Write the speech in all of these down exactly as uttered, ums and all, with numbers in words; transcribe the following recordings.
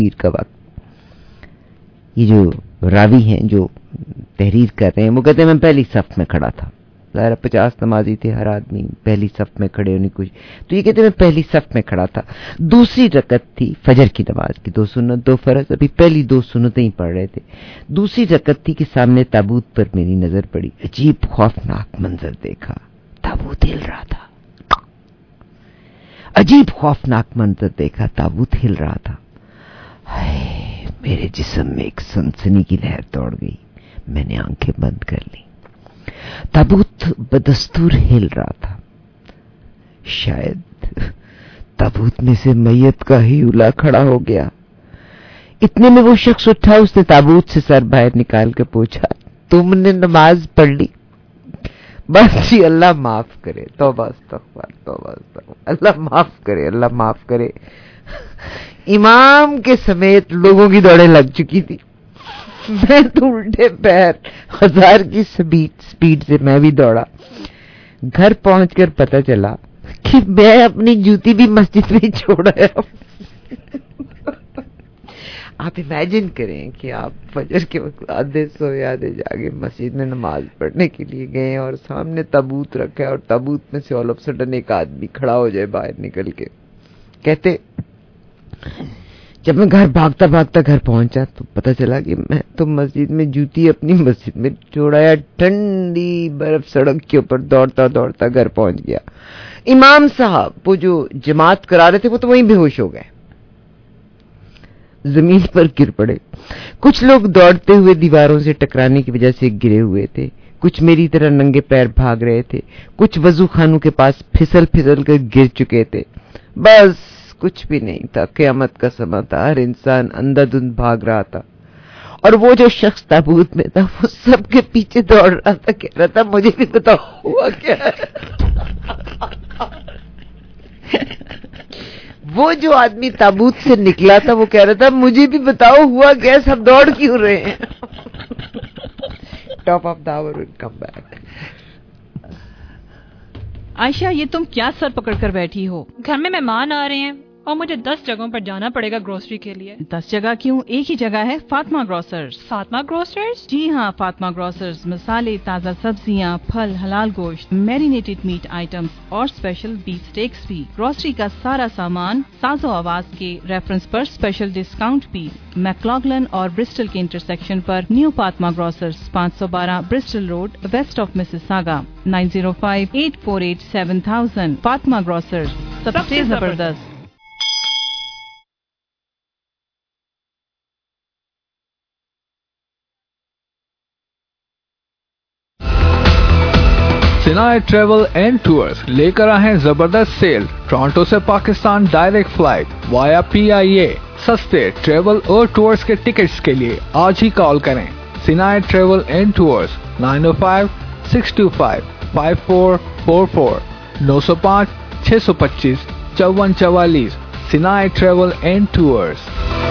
تحریر کا وقت. یہ جو راوی ہیں جو تحریر کر رہے ہیں وہ کہتے ہیں میں پہلی صف میں کھڑا تھا. ظاہر پچاس نمازی تھے ہر آدمی پہلی صف میں کھڑے ہونے کچھ, تو یہ کہتے ہیں میں پہلی صف میں کھڑا تھا. دوسری رکعت تھی فجر کی نماز کی, دو سنت دو فرض, ابھی پہلی دو سنتیں ہی پڑھ رہے تھے. دوسری رکعت تھی کہ سامنے تابوت پر میری نظر پڑی. عجیب خوفناک منظر دیکھا, تابوت ہل رہا تھا. عجیب خوفناک منظر دیکھا, تابوت ہل رہا تھا. ہائے, میرے جسم میں ایک سنسنی کی لہر دوڑ گئی. میں نے آنکھیں بند کر لی. تابوت بدستور ہل رہا تھا. شاید تابوت میں سے میت کا ہی الا کھڑا ہو گیا. اتنے میں وہ شخص اٹھا, اس نے تابوت سے سر باہر نکال کے پوچھا تم نے نماز پڑھ لی؟ بس جی اللہ معاف کرے, توبہ استغفار توبہ استغفار, اللہ معاف کرے اللہ معاف کرے. امام کے سمیت لوگوں کی دوڑیں لگ چکی تھی. میں تو الٹے پیر ہزار کی سپیڈ سپیڈ سے میں بھی دوڑا. گھر پہنچ کر پتہ چلا کہ میں اپنی جوتی بھی مسجد میں چھوڑ آیا ہوں. آپ امیجن کریں کہ آپ فجر کے وقت آدھے سوئے آدھے جاگے مسجد میں نماز پڑھنے کے لیے گئے اور سامنے تابوت رکھا ہے اور تابوت میں سے آل آف سڈن ایک آدمی کھڑا ہو جائے باہر نکل کے. کہتے جب میں گھر بھاگتا بھاگتا گھر پہنچا تو پتہ چلا کہ میں تو مسجد میں جوتی اپنی مسجد میں چھوڑایا. ٹھنڈی برف سڑک کے اوپر دوڑتا دوڑتا گھر پہنچ گیا. امام صاحب وہ جو جماعت کرا رہے تھے وہ تو وہیں بے ہوش ہو گئے, زمین پر گر پڑے. کچھ لوگ دوڑتے ہوئے دیواروں سے ٹکرانے کی وجہ سے گرے ہوئے تھے, کچھ میری طرح ننگے پیر بھاگ رہے تھے, کچھ وضو خانوں کے پاس پھسل پھسل کر گر چکے تھے. بس کچھ بھی نہیں تھا, قیامت کا سما تھا. ہر انسان اندھا دھند بھاگ رہا تھا اور وہ جو شخص تابوت میں تھا وہ سب کے پیچھے دوڑ رہا تھا, کہہ رہا تھا مجھے بھی بتاؤ ہوا کیا ہے. وہ جو آدمی تابوت سے نکلا تھا وہ کہہ رہا تھا مجھے بھی بتاؤ ہوا کیا, سب دوڑ کیوں رہے ہیں. Top of the hour will come back. Aisha یہ تم کیا سر پکڑ کر بیٹھی ہو؟ گھر میں مہمان آ رہے ہیں اور مجھے دس جگہوں پر جانا پڑے گا گروسری کے لیے. دس جگہ کیوں, ایک ہی جگہ ہے, فاطمہ گروسرز. فاطمہ گروسرز؟ جی ہاں, فاطمہ گروسرز مسالے, تازہ سبزیاں, پھل, حلال گوشت, میرینیٹڈ میٹ آئٹمز اور اسپیشل بیف سٹیکس بھی. گروسری کا سارا سامان ساز و آواز کے ریفرنس پر اسپیشل ڈسکاؤنٹ بھی. میکلاگلن اور برسٹل کے انٹرسیکشن پر نیو فاطمہ گروسرز, پانچ سو بارہ Bristol road, west of Mississauga. Nine zero five eight four eight seven thousand. Fatima grocers, سب سے زبردست. سنائے ٹریول اینڈ ٹورز لے کر آئے زبردست سیل. ٹورانٹو سے Pakistan direct flight via P I A. سستے ٹریول اور ٹورز کے ٹکٹس کے لیے آج ہی کال کریں. سنائے travel and tours, nine O five six two five five four four four, نو سو پانچ چھ سو پچیس چون چوالیس. سنائے travel and tours.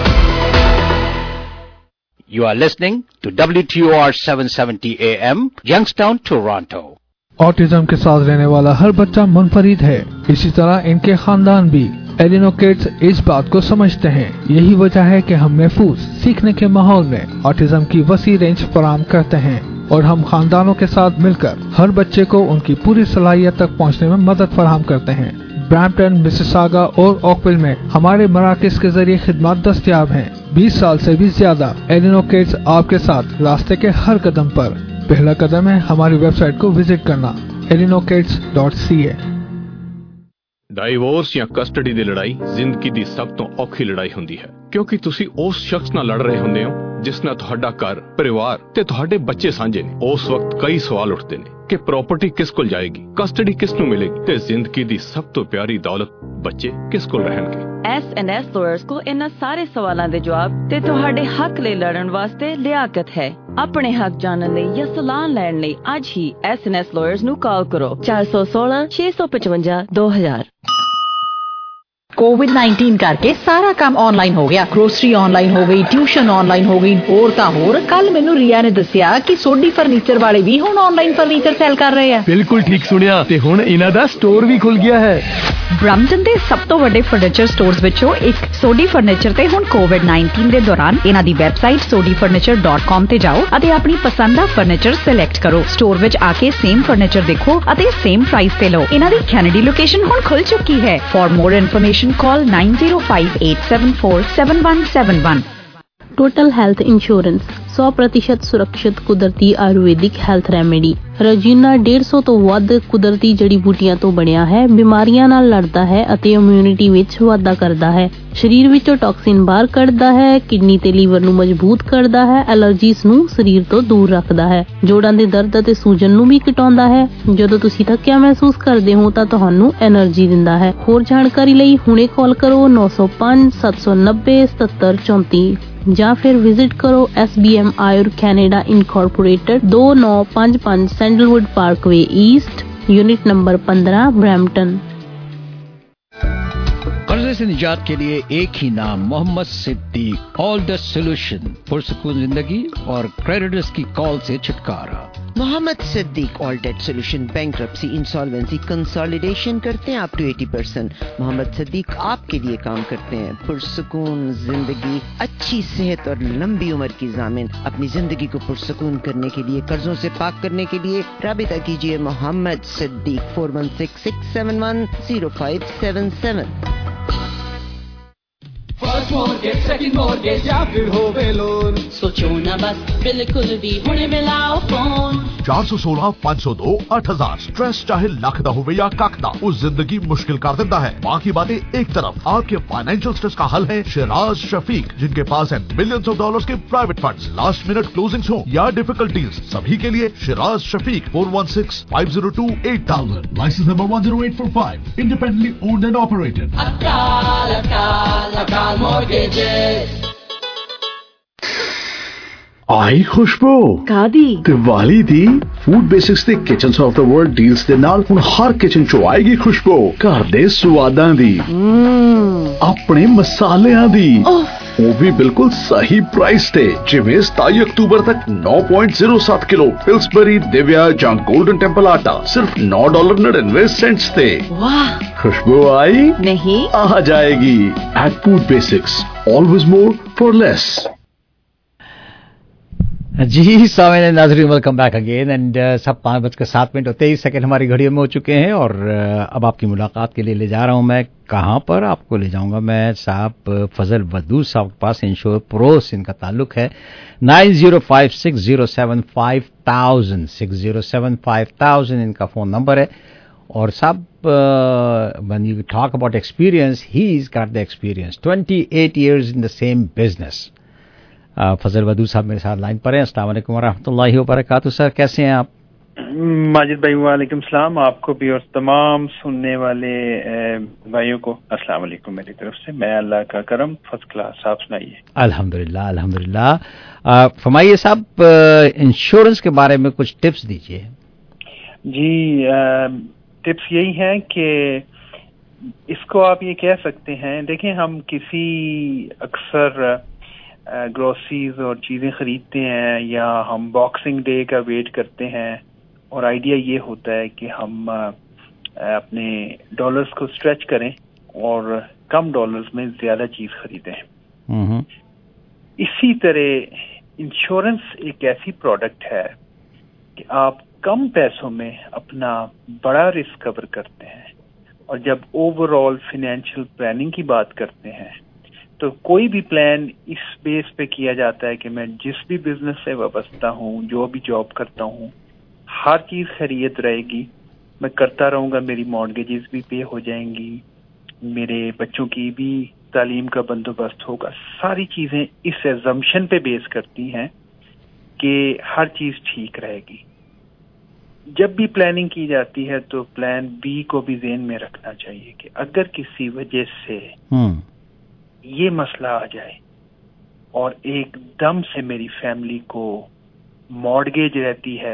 You are listening to W T O R seven seventy A M, Youngstown, Toronto. Autism کے ساتھ رہنے والا ہر بچہ منفرد ہے, اسی طرح ان کے خاندان بھی. ایلینو کڈز اس بات کو سمجھتے ہیں. یہی وجہ ہے کہ ہم محفوظ سیکھنے کے ماحول میں آٹزم کی وسیع رینج فراہم کرتے ہیں اور ہم خاندانوں کے ساتھ مل کر ہر بچے کو ان کی پوری صلاحیت تک پہنچنے میں مدد فراہم کرتے ہیں. برامپٹن, مسیساگا اور اوکویل میں ہمارے مراکز کے ذریعے خدمات دستیاب ہیں. بیس سال سے بھی زیادہ ایلینو کڈز آپ کے ساتھ راستے کے ہر قدم پر. پہلا قدم ہے ہماری ویب سائٹ کو وزٹ کرنا, ایلینو kids dot C A. Divorce ਜਾਂ ਕਸਟਡੀ ਦੀ ਲੜਾਈ ਜ਼ਿੰਦਗੀ ਦੀ ਸਭ ਤੋਂ ਔਖੀ ਲੜਾਈ ਹੁੰਦੀ ਹੈ, ਕਿਉਂਕਿ ਤੁਸੀਂ ਉਸ ਸ਼ਖਸ ਨਾਲ ਲੜ ਰਹੇ ਹੁੰਦੇ ਹੋ ਜਿਸ ਨਾਲ ਤੁਹਾਡਾ ਘਰ, ਪਰਿਵਾਰ ਤੇ ਤੁਹਾਡੇ ਬੱਚੇ ਸਾਂਝੇ ਨੇ. ਉਸ ਵਕਤ ਕਈ ਸਵਾਲ ਉੱਠਦੇ ਨੇ ਕਿ ਪ੍ਰਾਪਰਟੀ ਕਿਸ ਕੋਲ ਜਾਏਗੀ, ਕਸਟਡੀ ਕਿਸ ਨੂੰ ਮਿਲੇਗੀ ਤੇ ਜ਼ਿੰਦਗੀ ਦੀ ਸਭ ਤੋਂ ਪਿਆਰੀ ਦੌਲਤ ਬੱਚੇ ਕਿਸ ਕੋਲ ਰਹਿਣਗੇ. ਐਸ ਐਂਡ ਐਸ ਲਾਇਰਸ ਕੋ ਇਹਨਾਂ ਸਾਰੇ ਸਵਾਲਾਂ ਦੇ ਜਵਾਬ ਤੇ ਤੁਹਾਡੇ ਹੱਕ ਲਈ ਲੜਨ ਵਾਸਤੇ ਲਿਆਕਤ ਹੈ. ਆਪਣੇ ਹੱਕ ਜਾਣਨ ਲਈ ਜਾਂ ਸਲਾਹ ਲੈਣ ਲਈ ਅੱਜ ਹੀ ਐਸ ਐਂਡ ਐਸ ਲਾਇਰਸ ਨੂੰ ਕਾਲ ਕਰੋ. ਚਾਰ ਸੌ ਸੋਲਾਂ ਛੇ ਸੌ ਪਚਵੰਜਾ ਦੋ ਹਜ਼ਾਰ. ਕੋਵਿਡ ਨਾਈਨਟੀਨ ਕਰਕੇ ਸਾਰਾ ਕੰਮ ਆਨਲਾਈਨ ਹੋ ਗਿਆ। ਗਰੋਸਰੀ ਆਨਲਾਈਨ ਹੋ ਗਈ, ਟਿਊਸ਼ਨ ਆਨਲਾਈਨ ਹੋ ਗਈ, ਹੋਰ ਤਾਂ ਹੋਰ। ਕੱਲ ਮੈਨੂੰ ਰੀਆ ਨੇ ਦੱਸਿਆ ਕਿ ਸੋਢੀ ਫਰਨੀਚਰ ਵਾਲੇ ਵੀ ਹੁਣ ਆਨਲਾਈਨ ਫਰਨੀਚਰ ਸੈਲ ਕਰ ਰਹੇ ਆ। ਬਿਲਕੁਲ ਠੀਕ ਸੁਣਿਆ, ਤੇ ਹੁਣ ਇਹਨਾਂ ਦਾ ਸਟੋਰ ਵੀ ਖੁੱਲ ਗਿਆ ਹੈ। ਬ੍ਰੈਂਪਟਨ ਦੇ ਸਭ ਤੋਂ ਵੱਡੇ ਫਰਨੀਚਰ ਸਟੋਰਸ ਵਿੱਚੋਂ ਇੱਕ ਸੋਢੀ ਫਰਨੀਚਰ ਤੇ ਹੁਣ ਕੋਵਿਡ ਨਾਈਨਟੀਨ ਦੇ ਦੌਰਾਨ ਇਹਨਾਂ ਦੀ website Sodhi furniture dot com ਤੇ ਜਾਓ ਅਤੇ ਆਪਣੀ ਪਸੰਦ ਦਾ ਫਰਨੀਚਰ ਸਿਲੈਕਟ ਕਰੋ। ਸਟੋਰ ਵਿੱਚ ਆ ਕੇ ਸੇਮ ਫਰਨੀਚਰ ਦੇਖੋ ਅਤੇ ਸੇਮ ਪ੍ਰਾਈਸ ਤੇ ਲਓ। ਇਹਨਾਂ ਦੀ ਕੈਨੇਡੀ ਲੋਕੇਸ਼ਨ ਹੁਣ ਖੁੱਲ ਚੁੱਕੀ ਹੈ। For more information call nine zero five eight seven four seven one seven one. Total health insurance सौ प्रतिशत सुरक्षित कुदरती आयुर्वेदिक हेल्थ रेमेडी। ਰਜੀਨਾ डेढ़ सौ ਤੋਂ ਵੱਧ ਕੁਦਰਤੀ ਜੜੀ ਬੂਟੀਆਂ ਤੋਂ ਬਣਿਆ ਹੈ। ਬਿਮਾਰੀਆਂ ਨਾਲ ਲੜਦਾ ਹੈ ਅਤੇ ਇਮਿਊਨਿਟੀ ਵਿੱਚ ਵਾਧਾ ਕਰਦਾ ਹੈ। ਸਰੀਰ ਵਿੱਚੋਂ ਟੌਕਸਿਨ ਬਾਹਰ ਕੱਢਦਾ ਹੈ, ਕਿਡਨੀ ਤੇ ਲੀਵਰ ਨੂੰ ਮਜ਼ਬੂਤ ਕਰਦਾ ਹੈ, ਐਲਰਜੀਜ਼ ਨੂੰ ਸਰੀਰ ਤੋਂ ਦੂਰ ਰੱਖਦਾ ਹੈ, ਜੋੜਾਂ ਦੇ ਦਰਦ ਅਤੇ ਸੂਜਨ ਨੂੰ ਵੀ ਘਟਾਉਂਦਾ ਹੈ। ਜਦੋਂ ਤੁਸੀਂ ਥੱਕਿਆ ਮਹਿਸੂਸ ਕਰਦੇ ਹੋ ਤਾਂ ਤੁਹਾਨੂੰ એનર્ਜੀ ਦਿੰਦਾ ਹੈ। ਹੋਰ ਜਾਣਕਾਰੀ ਲਈ ਹੁਣੇ ਕਾਲ ਕਰੋ ਨौ सौ पाँच सात सौ नब्बे सतहत्तर चौंतीस ਜਾਂ ਫਿਰ ਵਿਜ਼ਿਟ ਕਰੋ S B M Ayur Canada incorporated दो नौ पाँच पाँच sandalwood parkway east unit number पंद्रह ब्रैम्पटन। कर्जे से निजात के लिए एक ही नाम Mohammad Siddique. All the solution, पुरसुकून जिंदगी और क्रेडिटर्स की कॉल से छुटकारा। Mohammad Siddique all debt solution, bankruptcy, insolvency, consolidation करते हैं अप टू अस्सी परसेंट। मोहम्मद सिद्दीक आपके लिए काम करते हैं। पुरसुकून जिंदगी, अच्छी सेहत और लंबी उम्र की ज़ामिन। अपनी जिंदगी को पुरसुकून करने के लिए, कर्जों से पाक करने के लिए राबिता कीजिए Mohammad Siddique four one six six seven one zero five seven seven. First mortgage, second mortgage या फिर होवे लोन, सोचो ना बस बिल्कुल भी हुणे मिलाओ फोन। चार सौ सोलह पाँच सौ दो आठ हजार। स्ट्रेस चाहे लख दा होवे या कख दा, उस जिंदगी मुश्किल कर देता है। बाकी बातें एक तरफ, आपके फाइनेंशियल स्ट्रेस का हल है शिराज शफीक, जिनके पास है मिलियंस ऑफ डॉलर्स के private funds. Last minute closings हो या डिफिकल्टीज, सभी के लिए Shiraz Shafiq four one six five zero two eight thousand. License number one zero eight four five, independently owned and operated. Akal Akal Akal mortgages। आई खुशबू ਕਾਦੀ दिवाली दी फूड बेसिक्स ਦੇ kitchens of the world deals ਦੇ ਨਾਲ ਹੁਣ ਹਰ ਕਿਚਨ ਚ ਆਏਗੀ ਖੁਸ਼ਬੂ ਘਰ ਦੇ ਸਵਾਦਾਂ ਦੀ, ਆਪਣੇ ਮਸਾਲਿਆਂ ਦੀ, ਉਹ ਵੀ ਬਿਲਕੁਲ ਸਹੀ ਪ੍ਰਾਈਸ ਤੇ। ਜਿਵੇਂ सताईस ਅਕਤੂਬਰ ਤੱਕ नौ पॉइंट ज़ीरो सात किलो पिल्सबरी, दिव्या ਜਾਂ गोल्डन टेम्पल आटा सिर्फ नौ डॉलर नड़िनवे सेंट्स ਤੇ। वाह, खुशबू आई नहीं आ जाएगी। At food basics, always more for less. जी सामने नाज़रीन, वेलकम बैक अगेन एंड सब पाँच बजकर सात मिनट और तेईस सेकंड हमारी घड़ियों में हो चुके हैं और uh, अब आपकी मुलाकात के लिए ले जा रहा हूं मैं। कहां पर आपको ले जाऊंगा मैं? साहब फजल वदूद साहब के पास इंश्योर प्रोस इनका ताल्लुक है। Nine zero five six zero seven five thousand six zero seven five thousand इनका फोन नंबर है। और साहब when you talk about experience, he is got the experience, twenty eight years in the same business. Fazal Wadood साहब मेरे साथ line पर हैं। अस्सलाम वालेकुम वरहमतुल्लाहि वबरकातुहू। सर कैसे हैं आप? माजिद भाई वालेकुम सलाम, आपको भी और तमाम सुनने वाले भाइयों को अस्सलाम वालेकुम मेरी तरफ से। मैं अल्लाह का करम फर्स्ट क्लास। आप सुनाइए। अल्हम्दुलिल्लाह अल्हम्दुलिल्लाह। फरमाइए साहब, इंश्योरेंस के बारे में कुछ टिप्स दीजिए। जी आ, टिप्स यही हैं कि इसको आप ये कह सकते हैं, देखें हम किसी अक्सर ग्रोसरीज और चीज़ें खरीदते हैं या हम बॉक्सिंग डे का वेट करते हैं और आइडिया ये होता है कि हम अपने डॉलर्स को स्ट्रेच करें और कम डॉलर्स में ज़्यादा चीज़ खरीदें। इसी तरह इंश्योरेंस एक ऐसी प्रोडक्ट है कि आप कम पैसों में अपना बड़ा रिस्क कवर करते हैं। और जब ओवरऑल फाइनेंशियल प्लानिंग की बात करते हैं तो कोई भी प्लान इस बेस पे किया जाता है कि मैं जिस भी बिजनेस से वाबस्ता हूँ, जो भी जॉब करता हूँ, हर चीज खैरियत रहेगी, मैं करता रहूंगा, मेरी मॉर्गेजेस भी पे हो जाएंगी, मेरे बच्चों की भी तालीम का बंदोबस्त होगा। सारी चीजें इस एजम्पशन पे बेस करती हैं कि हर चीज ठीक रहेगी। जब भी प्लानिंग की जाती है तो प्लान बी को भी ज़हन में रखना चाहिए कि अगर किसी वजह से ये मसला आ जाए और एकदम से मेरी फैमिली को मॉर्गेज रहती है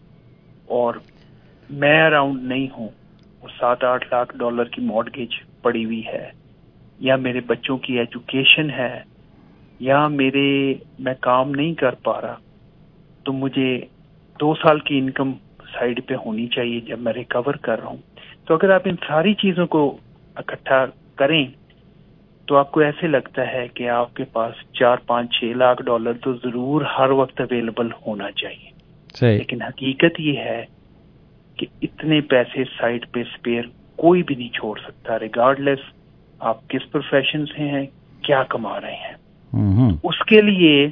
और मैं अराउंड नहीं हूं, वो सात आठ लाख डॉलर की मॉर्गेज पड़ी हुई है, या मेरे बच्चों की एजुकेशन है, या मेरे मैं काम नहीं कर पा रहा, तो मुझे दो साल की इनकम साइड पे होनी चाहिए जब मैं रिकवर कर रहा हूँ। तो अगर आप इन सारी चीजों को इकट्ठा करें तो आपको ऐसे लगता है कि आपके पास चार पाँच छह लाख डॉलर तो जरूर हर वक्त अवेलेबल होना चाहिए। सही। लेकिन हकीकत ये है कि इतने पैसे साइड पे स्पेयर कोई भी नहीं छोड़ सकता, रिगार्डलेस आप किस प्रोफेशन से हैं, क्या कमा रहे हैं। उसके लिए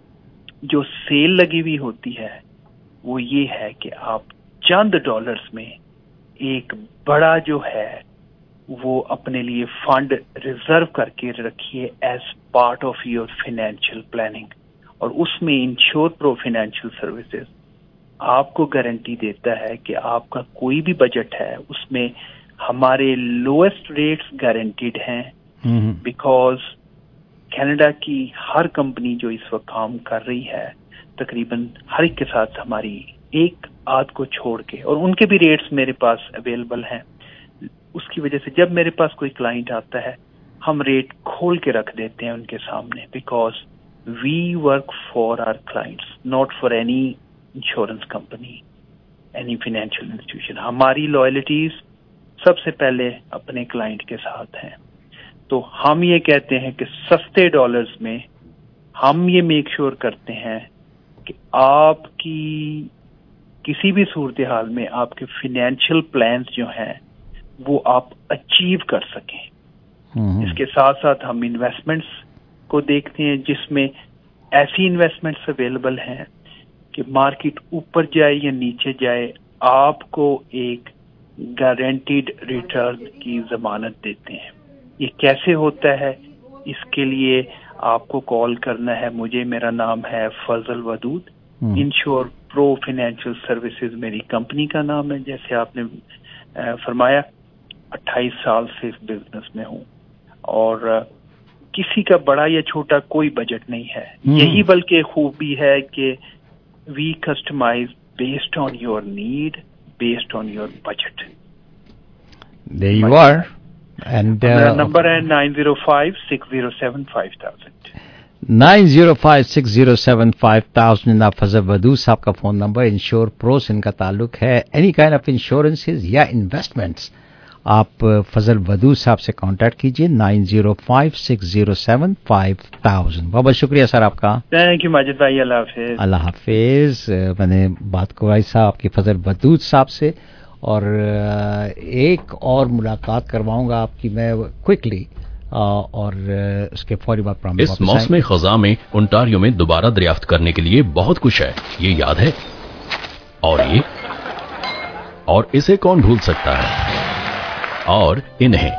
जो सेल लगी हुई होती है वो ये है कि आप चंद डॉलर्स में एक बड़ा जो है वो अपने लिए फंड रिजर्व करके रखिए as part of your financial planning, और उसमें इंश्योर प्रो फाइनेंशियल सर्विसेज आपको गारंटी देता है कि आपका कोई भी बजट है उसमें हमारे लोएस्ट रेट्स गारंटीड हैं, बिकॉज कनाडा की हर कंपनी जो इस वक्त काम कर रही है तकरीबन हर एक के साथ हमारी एक आध को छोड़ के, और उनके भी रेट्स मेरे पास अवेलेबल हैं। उसकी वजह से जब मेरे पास कोई क्लाइंट आता है हम रेट खोल के रख देते हैं उनके सामने, because we work for our clients, not for any insurance company, any financial institution. हमारी लॉयल्टीज सबसे पहले अपने क्लाइंट के साथ हैं। तो हम ये कहते हैं कि सस्ते डॉलर्स में हम ये मेक श्योर करते हैं कि आपकी किसी भी सूरत हाल में आपके फाइनेंशियल प्लान्स जो हैं वो आप अचीव कर सकें। इसके साथ साथ हम इन्वेस्टमेंट्स को देखते हैं जिसमें ऐसी इन्वेस्टमेंट्स अवेलेबल हैं कि मार्केट ऊपर जाए या नीचे जाए आपको एक गारंटीड रिटर्न की जमानत देते हैं। ये कैसे होता है, इसके लिए आपको कॉल करना है मुझे। मेरा नाम है Fazal Wadood, insure pro financial services मेरी कंपनी का नाम है। जैसे आपने फरमाया अट्ठाईस साल से इस बिजनेस में हूँ, और किसी का बड़ा या छोटा कोई बजट नहीं है। यही बल्कि खूबी है कि we customise based on your need, based on your budget. There you are. And मेरा नंबर है nine zero five six zero seven five thousand nine zero five six zero seven five thousand आप फजल वदूद साहब का फोन नंबर। इंश्योर प्रो से इनका ताल्लुक है। एनी काइंड ऑफ इंश्योरेंसेज या इन्वेस्टमेंट्स आप फजल वदूद साहब से कांटेक्ट कीजिए nine zero five six zero seven five thousand. बहुत बहुत शुक्रिया सर आपका। थैंक यू माजिद भाई, अल्लाह हाफिज। अल्लाह हाफिज। मैंने बात करवाई साहब आपकी फजल वदूद साहब से, और एक और मुलाकात करवाऊंगा आपकी मैं क्विकली, और उसके फौरी बाद प्रॉमिस। इस मौसम खज़ा में ओंटारियो में दोबारा दरियाफ्त करने के लिए बहुत कुछ है, ये याद है। और ये और इसे कौन भूल सकता है, और इन्हें।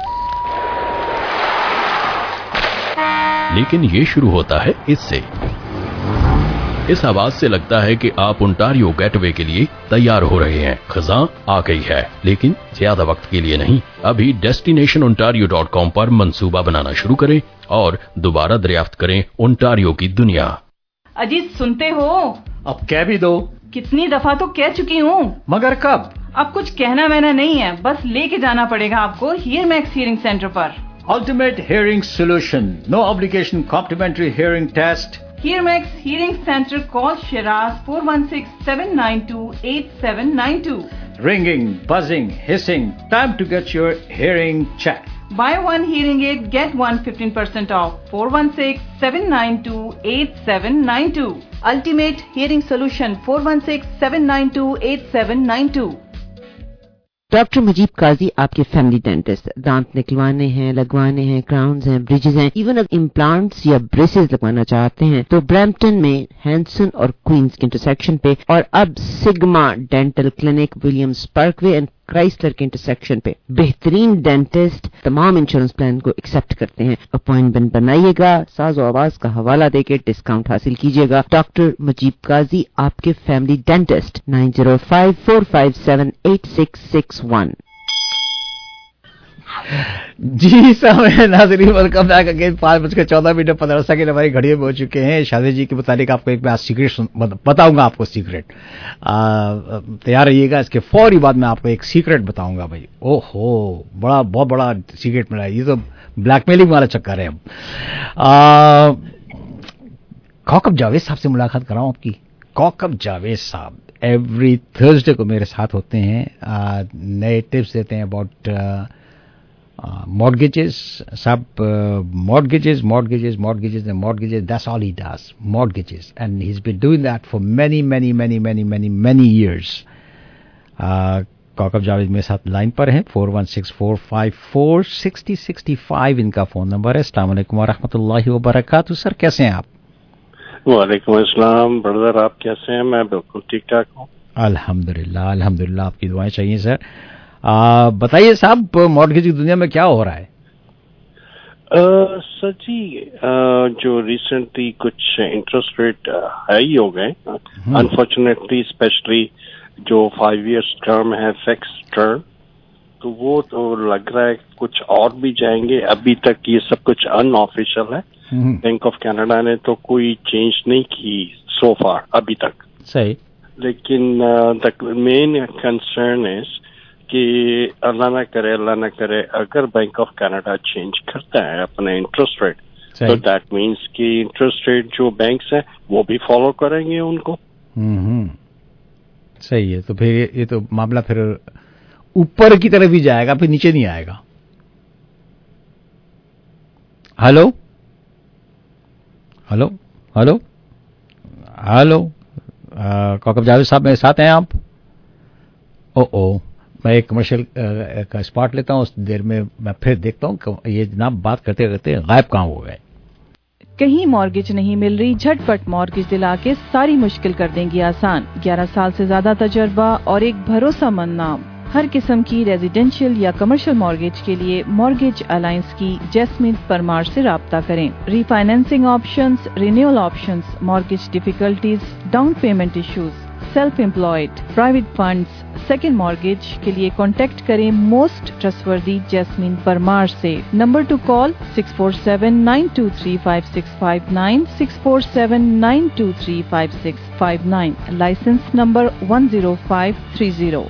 लेकिन ये शुरू होता है इससे। इस आवाज से लगता है कि आप ओंटारियो गेटवे के लिए तैयार हो रहे हैं। खज़ां आ गई है, लेकिन ज्यादा वक्त के लिए नहीं। अभी डेस्टिनेशन ओंटारियो डॉट कॉम पर मंसूबा बनाना शुरू करें और दोबारा दरियाफ्त करें ओंटारियो की दुनिया। अजीत सुनते हो? अब कह भी दो। कितनी दफा तो कह चुकी हूँ। मगर कब? अब कुछ कहना मैंने नहीं है, बस लेके जाना पड़ेगा आपको हियर मैक्स हियरिंग सेंटर पर। Ultimate hearing solution, no obligation complimentary hearing test. Here Max Hearing Center, call Shiraz four one six, seven nine two, eight seven nine two. Ringing, buzzing, hissing, time to get your hearing checked. Buy one hearing aid, get one fifteen percent off. four one six, seven nine two, eight seven nine two. Ultimate Hearing Solution, four one six, seven nine two, eight seven nine two. Doctor Mujeeb Kazi आपके family dentist. दांत निकलवाने हैं, लगवाने हैं, crowns हैं, bridges हैं, even अगर implants या ब्रेसेस लगवाना चाहते हैं तो ब्रैम्पटन में हैंसन और क्वींस के इंटरसेक्शन पे, और अब sigma dental clinic Williams parkway and Chrysler के इंटरसेक्शन पे बेहतरीन डेंटिस्ट तमाम इंश्योरेंस प्लान को एक्सेप्ट करते हैं। अपॉइंटमेंट बनाइएगा, साज़ो आवाज का हवाला देके डिस्काउंट हासिल कीजिएगा। डॉक्टर मजीब काजी आपके family dentist nine zero five four five seven eight six six one. जी साहब नाज़रीन, वेलकम बैक अगेन। पाँच बजकर चौदह मिनट पंद्रह सेकंड हमारी घड़ियों में हो चुके हैं। शादी जी के मुतालिक आपको एक मैं सीक्रेट बताऊंगा, आपको सीक्रेट। तैयार रहिएगा, इसके फौरी बाद मैं आपको एक सीक्रेट बताऊंगा भाई। ओहो, बड़ा बहुत बड़ा सीक्रेट मिला, ये तो ब्लैकमेलिंग वाला चक्कर है। अब कौकब जावेद साहब से मुलाकात कराऊं आपकी। कौकब जावेद साहब एवरी थर्सडे को मेरे साथ होते हैं, नए टिप्स देते हैं about mortgages, sub uh, mortgages, mortgages, mortgages, and mortgages. That's all he does, mortgages, and he's been doing that for many, many, many, many, many, many years. Kaukab Javed मेरे साथ लाइन पर हैं। Four one six four five four sixty sixty five इनका phone number है। अस्सलाम वालेकुम व रहमतुल्लाहि व बरकातहू। सर कैसे हैं आप? वालेकुम अस्सलाम ब्रदर, आप कैसे हैं? मैं बिल्कुल ठीक ठाक हूँ, अल्हम्दुलिल्लाह। अल्हम्दुलिल्लाह, आपकी दुआएं चाहिए सर। आ, बताइए साहब, मॉर्गेज की दुनिया में क्या हो रहा है? सर जी, जो रिसेंटली कुछ इंटरेस्ट रेट हाई हो गए, अनफॉर्चुनेटली स्पेशली जो फाइव इयर्स टर्म है फिक्स टर्म, तो वो तो लग रहा है कुछ और भी जाएंगे। अभी तक ये सब कुछ अनऑफिशियल है, बैंक ऑफ कनाडा ने तो कोई चेंज नहीं की सो फार अभी तक। सही, लेकिन द मेन कंसर्न इज कि अल्लाह ना करे अल्लाह ना करे अगर बैंक ऑफ कनाडा चेंज करता है अपने इंटरेस्ट रेट, तो दैट मीन्स कि इंटरेस्ट रेट जो बैंक्स हैं वो भी फॉलो करेंगे उनको। हम्म, सही है। तो फिर ये तो मामला फिर ऊपर की तरफ ही जाएगा, फिर नीचे नहीं आएगा। Hello hello hello hello, Kaukab Javed साहब मेरे साथ हैं आप? ओ ओ मैं एक कमर्शियल का स्पॉट लेता हूँ, उस देर में मैं फिर देखता हूँ ये जनाब बात करते करते गायब कहाँ हो गए। कहीं मॉर्गेज नहीं मिल रही, झटपट मॉर्गेज दिला के सारी मुश्किल कर देंगी आसान। ग्यारह साल से ज्यादा तजर्बा और एक भरोसामंद नाम। हर किस्म की रेजिडेंशियल या कमर्शियल मॉर्गेज के लिए मॉर्गेज अलायंस की जैस्मिन परमार से राब्ता करें। Refinancing options, renewal options, mortgage difficulties, down payment issues, self employed, private funds, second mortgage के लिए कांटेक्ट करें मोस्ट ट्रस्टवर्दी जैस्मिन परमार से। Number to call six four seven nine two three five six five nine, six four seven nine two three five six five nine, license number one zero five three zero.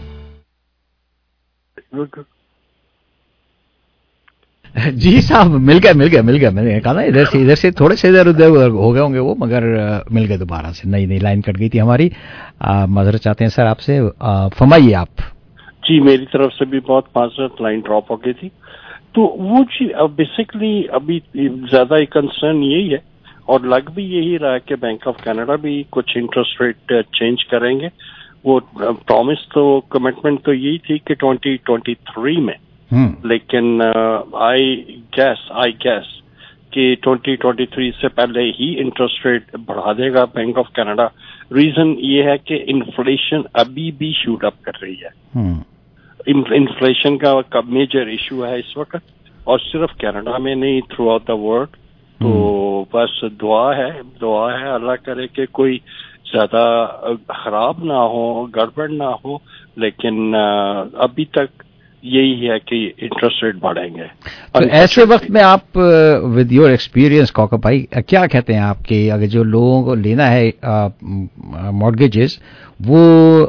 जी साहब, मिल गए मिल गए मिल गए मैंने कहा ना, इधर से इधर से थोड़े से इधर उधर हो गए होंगे वो, मगर मिल गए दोबारा से। नई नई लाइन कट गई थी हमारी, माजरत चाहते हैं सर आपसे, फरमाइए आप। जी मेरी तरफ से भी बहुत माजरत, लाइन ड्रॉप हो गई थी। तो वो जी बेसिकली अभी ज्यादा ही कंसर्न यही है, और लग भी यही रहा है कि बैंक ऑफ कनाडा भी कुछ इंटरेस्ट रेट चेंज करेंगे। वो प्रॉमिस तो कमिटमेंट तो यही थी कि ट्वेंटी ट्वेंटी थ्री में, लेकिन आई गैस आई गैस कि ट्वेंटी ट्वेंटी थ्री से पहले ही इंटरेस्ट रेट बढ़ा देगा बैंक ऑफ कनाडा। रीजन ये है कि इन्फ्लेशन अभी भी शूट अप कर रही है। इन्फ्लेशन का, का मेजर इशू है इस वक्त, और सिर्फ कनाडा में नहीं, थ्रू आउट द वर्ल्ड। तो बस दुआ है दुआ है अल्लाह करे कि कोई ज्यादा खराब ना हो, गड़बड़ ना हो, लेकिन अभी तक यही है कि इंटरेस्ट रेट बढ़ेंगे। तो ऐसे वक्त में आप विद योर एक्सपीरियंस कौकब भाई क्या कहते हैं आपके, अगर जो लोगों को लेना है मॉर्गेजेस, वो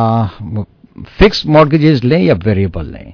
फिक्स मॉर्गेजेस लें या वेरिएबल लें?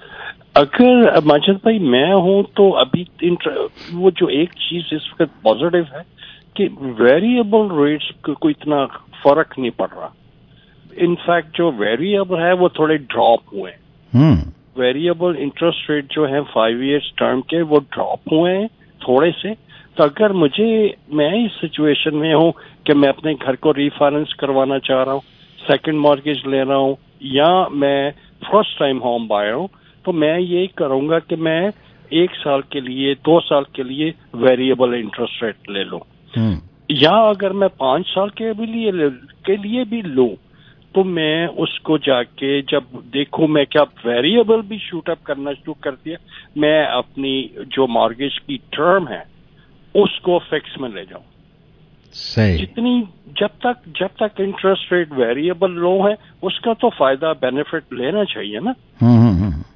अगर माजिद भाई मैं हूं तो अभी वो जो एक चीज इस वक्त पॉजिटिव है कि वेरिएबल रेट्स को कोई इतना फर्क नहीं पड़ रहा। इनफैक्ट जो वेरिएबल है वो थोड़े ड्रॉप हुए। वेरिएबल इंटरेस्ट रेट जो है फाइव इयर्स टर्म के वो ड्रॉप हुए हैं थोड़े से। तो अगर मुझे, मैं इस सिचुएशन में हूँ कि मैं अपने घर को रीफाइनेंस करवाना चाह रहा हूँ, सेकंड मॉर्गेज ले रहा हूँ, या मैं फर्स्ट टाइम होम बायर हूँ, तो मैं ये करूंगा कि मैं एक साल के लिए, दो साल के लिए वेरिएबल इंटरेस्ट रेट ले लूं, या अगर मैं पांच साल के भी लिए के लिए भी लूं, तो मैं उसको जाके जब देखूं मैं क्या वेरिएबल भी शूट अप करना शुरू कर दिया, मैं अपनी जो मॉर्गेज की टर्म है उसको फिक्स में ले जाऊं। सही। जितनी जब तक जब तक इंटरेस्ट रेट वेरिएबल लो है उसका तो फायदा बेनिफिट लेना चाहिए ना।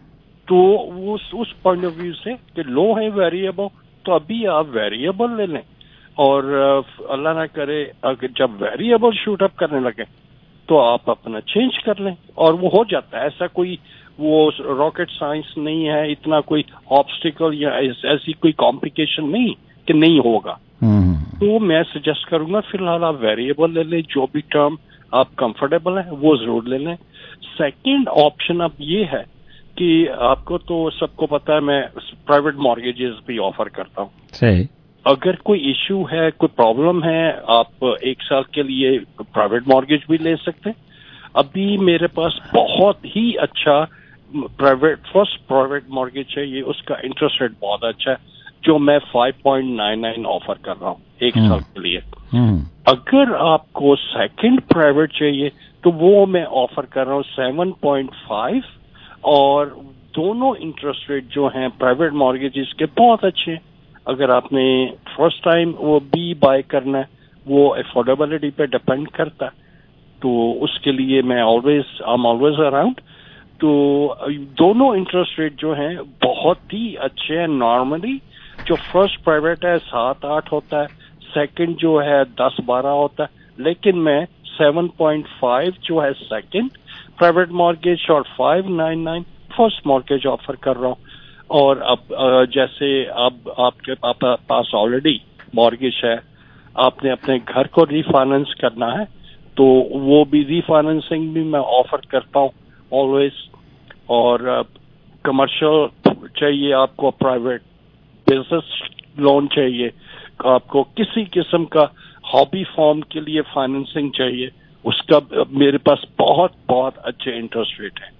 तो उस उस पॉइंट ऑफ व्यू से कि लो है वेरिएबल, तो अभी आप वेरिएबल ले लें, और अल्लाह ना करे अगर जब वेरिएबल शूट अप करने लगे तो आप अपना चेंज कर लें, और वो हो जाता है। ऐसा कोई वो रॉकेट साइंस नहीं है, इतना कोई ऑब्स्टिकल या ऐसी कोई कॉम्प्लिकेशन नहीं कि नहीं होगा। तो मैं सजेस्ट करूंगा फिलहाल आप वेरिएबल ले लें, जो भी टर्म आप कंफर्टेबल है वो जरूर ले लें। सेकंड ऑप्शन अब ये है कि आपको तो सबको पता है मैं प्राइवेट मॉर्गेजेस भी ऑफर करता हूँ। सही। अगर कोई इश्यू है, कोई प्रॉब्लम है, आप एक साल के लिए प्राइवेट मॉर्गेज भी ले सकते हैं। अभी मेरे पास बहुत ही अच्छा प्राइवेट फर्स्ट प्राइवेट मॉर्गेज है, ये उसका इंटरेस्ट रेट बहुत अच्छा है, जो मैं five point nine nine offer कर रहा हूँ एक साल के लिए। अगर आपको सेकंड प्राइवेट चाहिए तो वो मैं ऑफर कर रहा हूँ सेवन पॉइंट फाइव, और दोनों इंटरेस्ट रेट जो हैं प्राइवेट मॉर्गेजेस के बहुत अच्छे हैं। अगर आपने फर्स्ट टाइम वो बी बाय करना है, वो अफोर्डेबिलिटी पे डिपेंड करता है, तो उसके लिए मैं always I am always around. तो दोनों इंटरेस्ट रेट जो हैं बहुत ही अच्छे हैं। नॉर्मली जो फर्स्ट प्राइवेट है सात आठ होता है, सेकंड जो है दस बारह होता है, लेकिन मैं सेवन पॉइंट फाइव जो है सेकंड प्राइवेट मॉर्गेज और five nine nine first mortgage offer कर रहा हूँ। और अब जैसे अब आपके पास ऑलरेडी मॉर्गेज है, आपने अपने घर को रीफाइनेंस करना है, तो वो भी रीफाइनेंसिंग भी मैं ऑफर करता हूँ ऑलवेज। और कमर्शियल चाहिए आपको, प्राइवेट बिजनेस लोन चाहिए, आपको किसी किस्म का हॉबी फॉर्म के लिए फाइनेंसिंग चाहिए, उसका मेरे पास बहुत बहुत अच्छे इंटरेस्ट रेट है।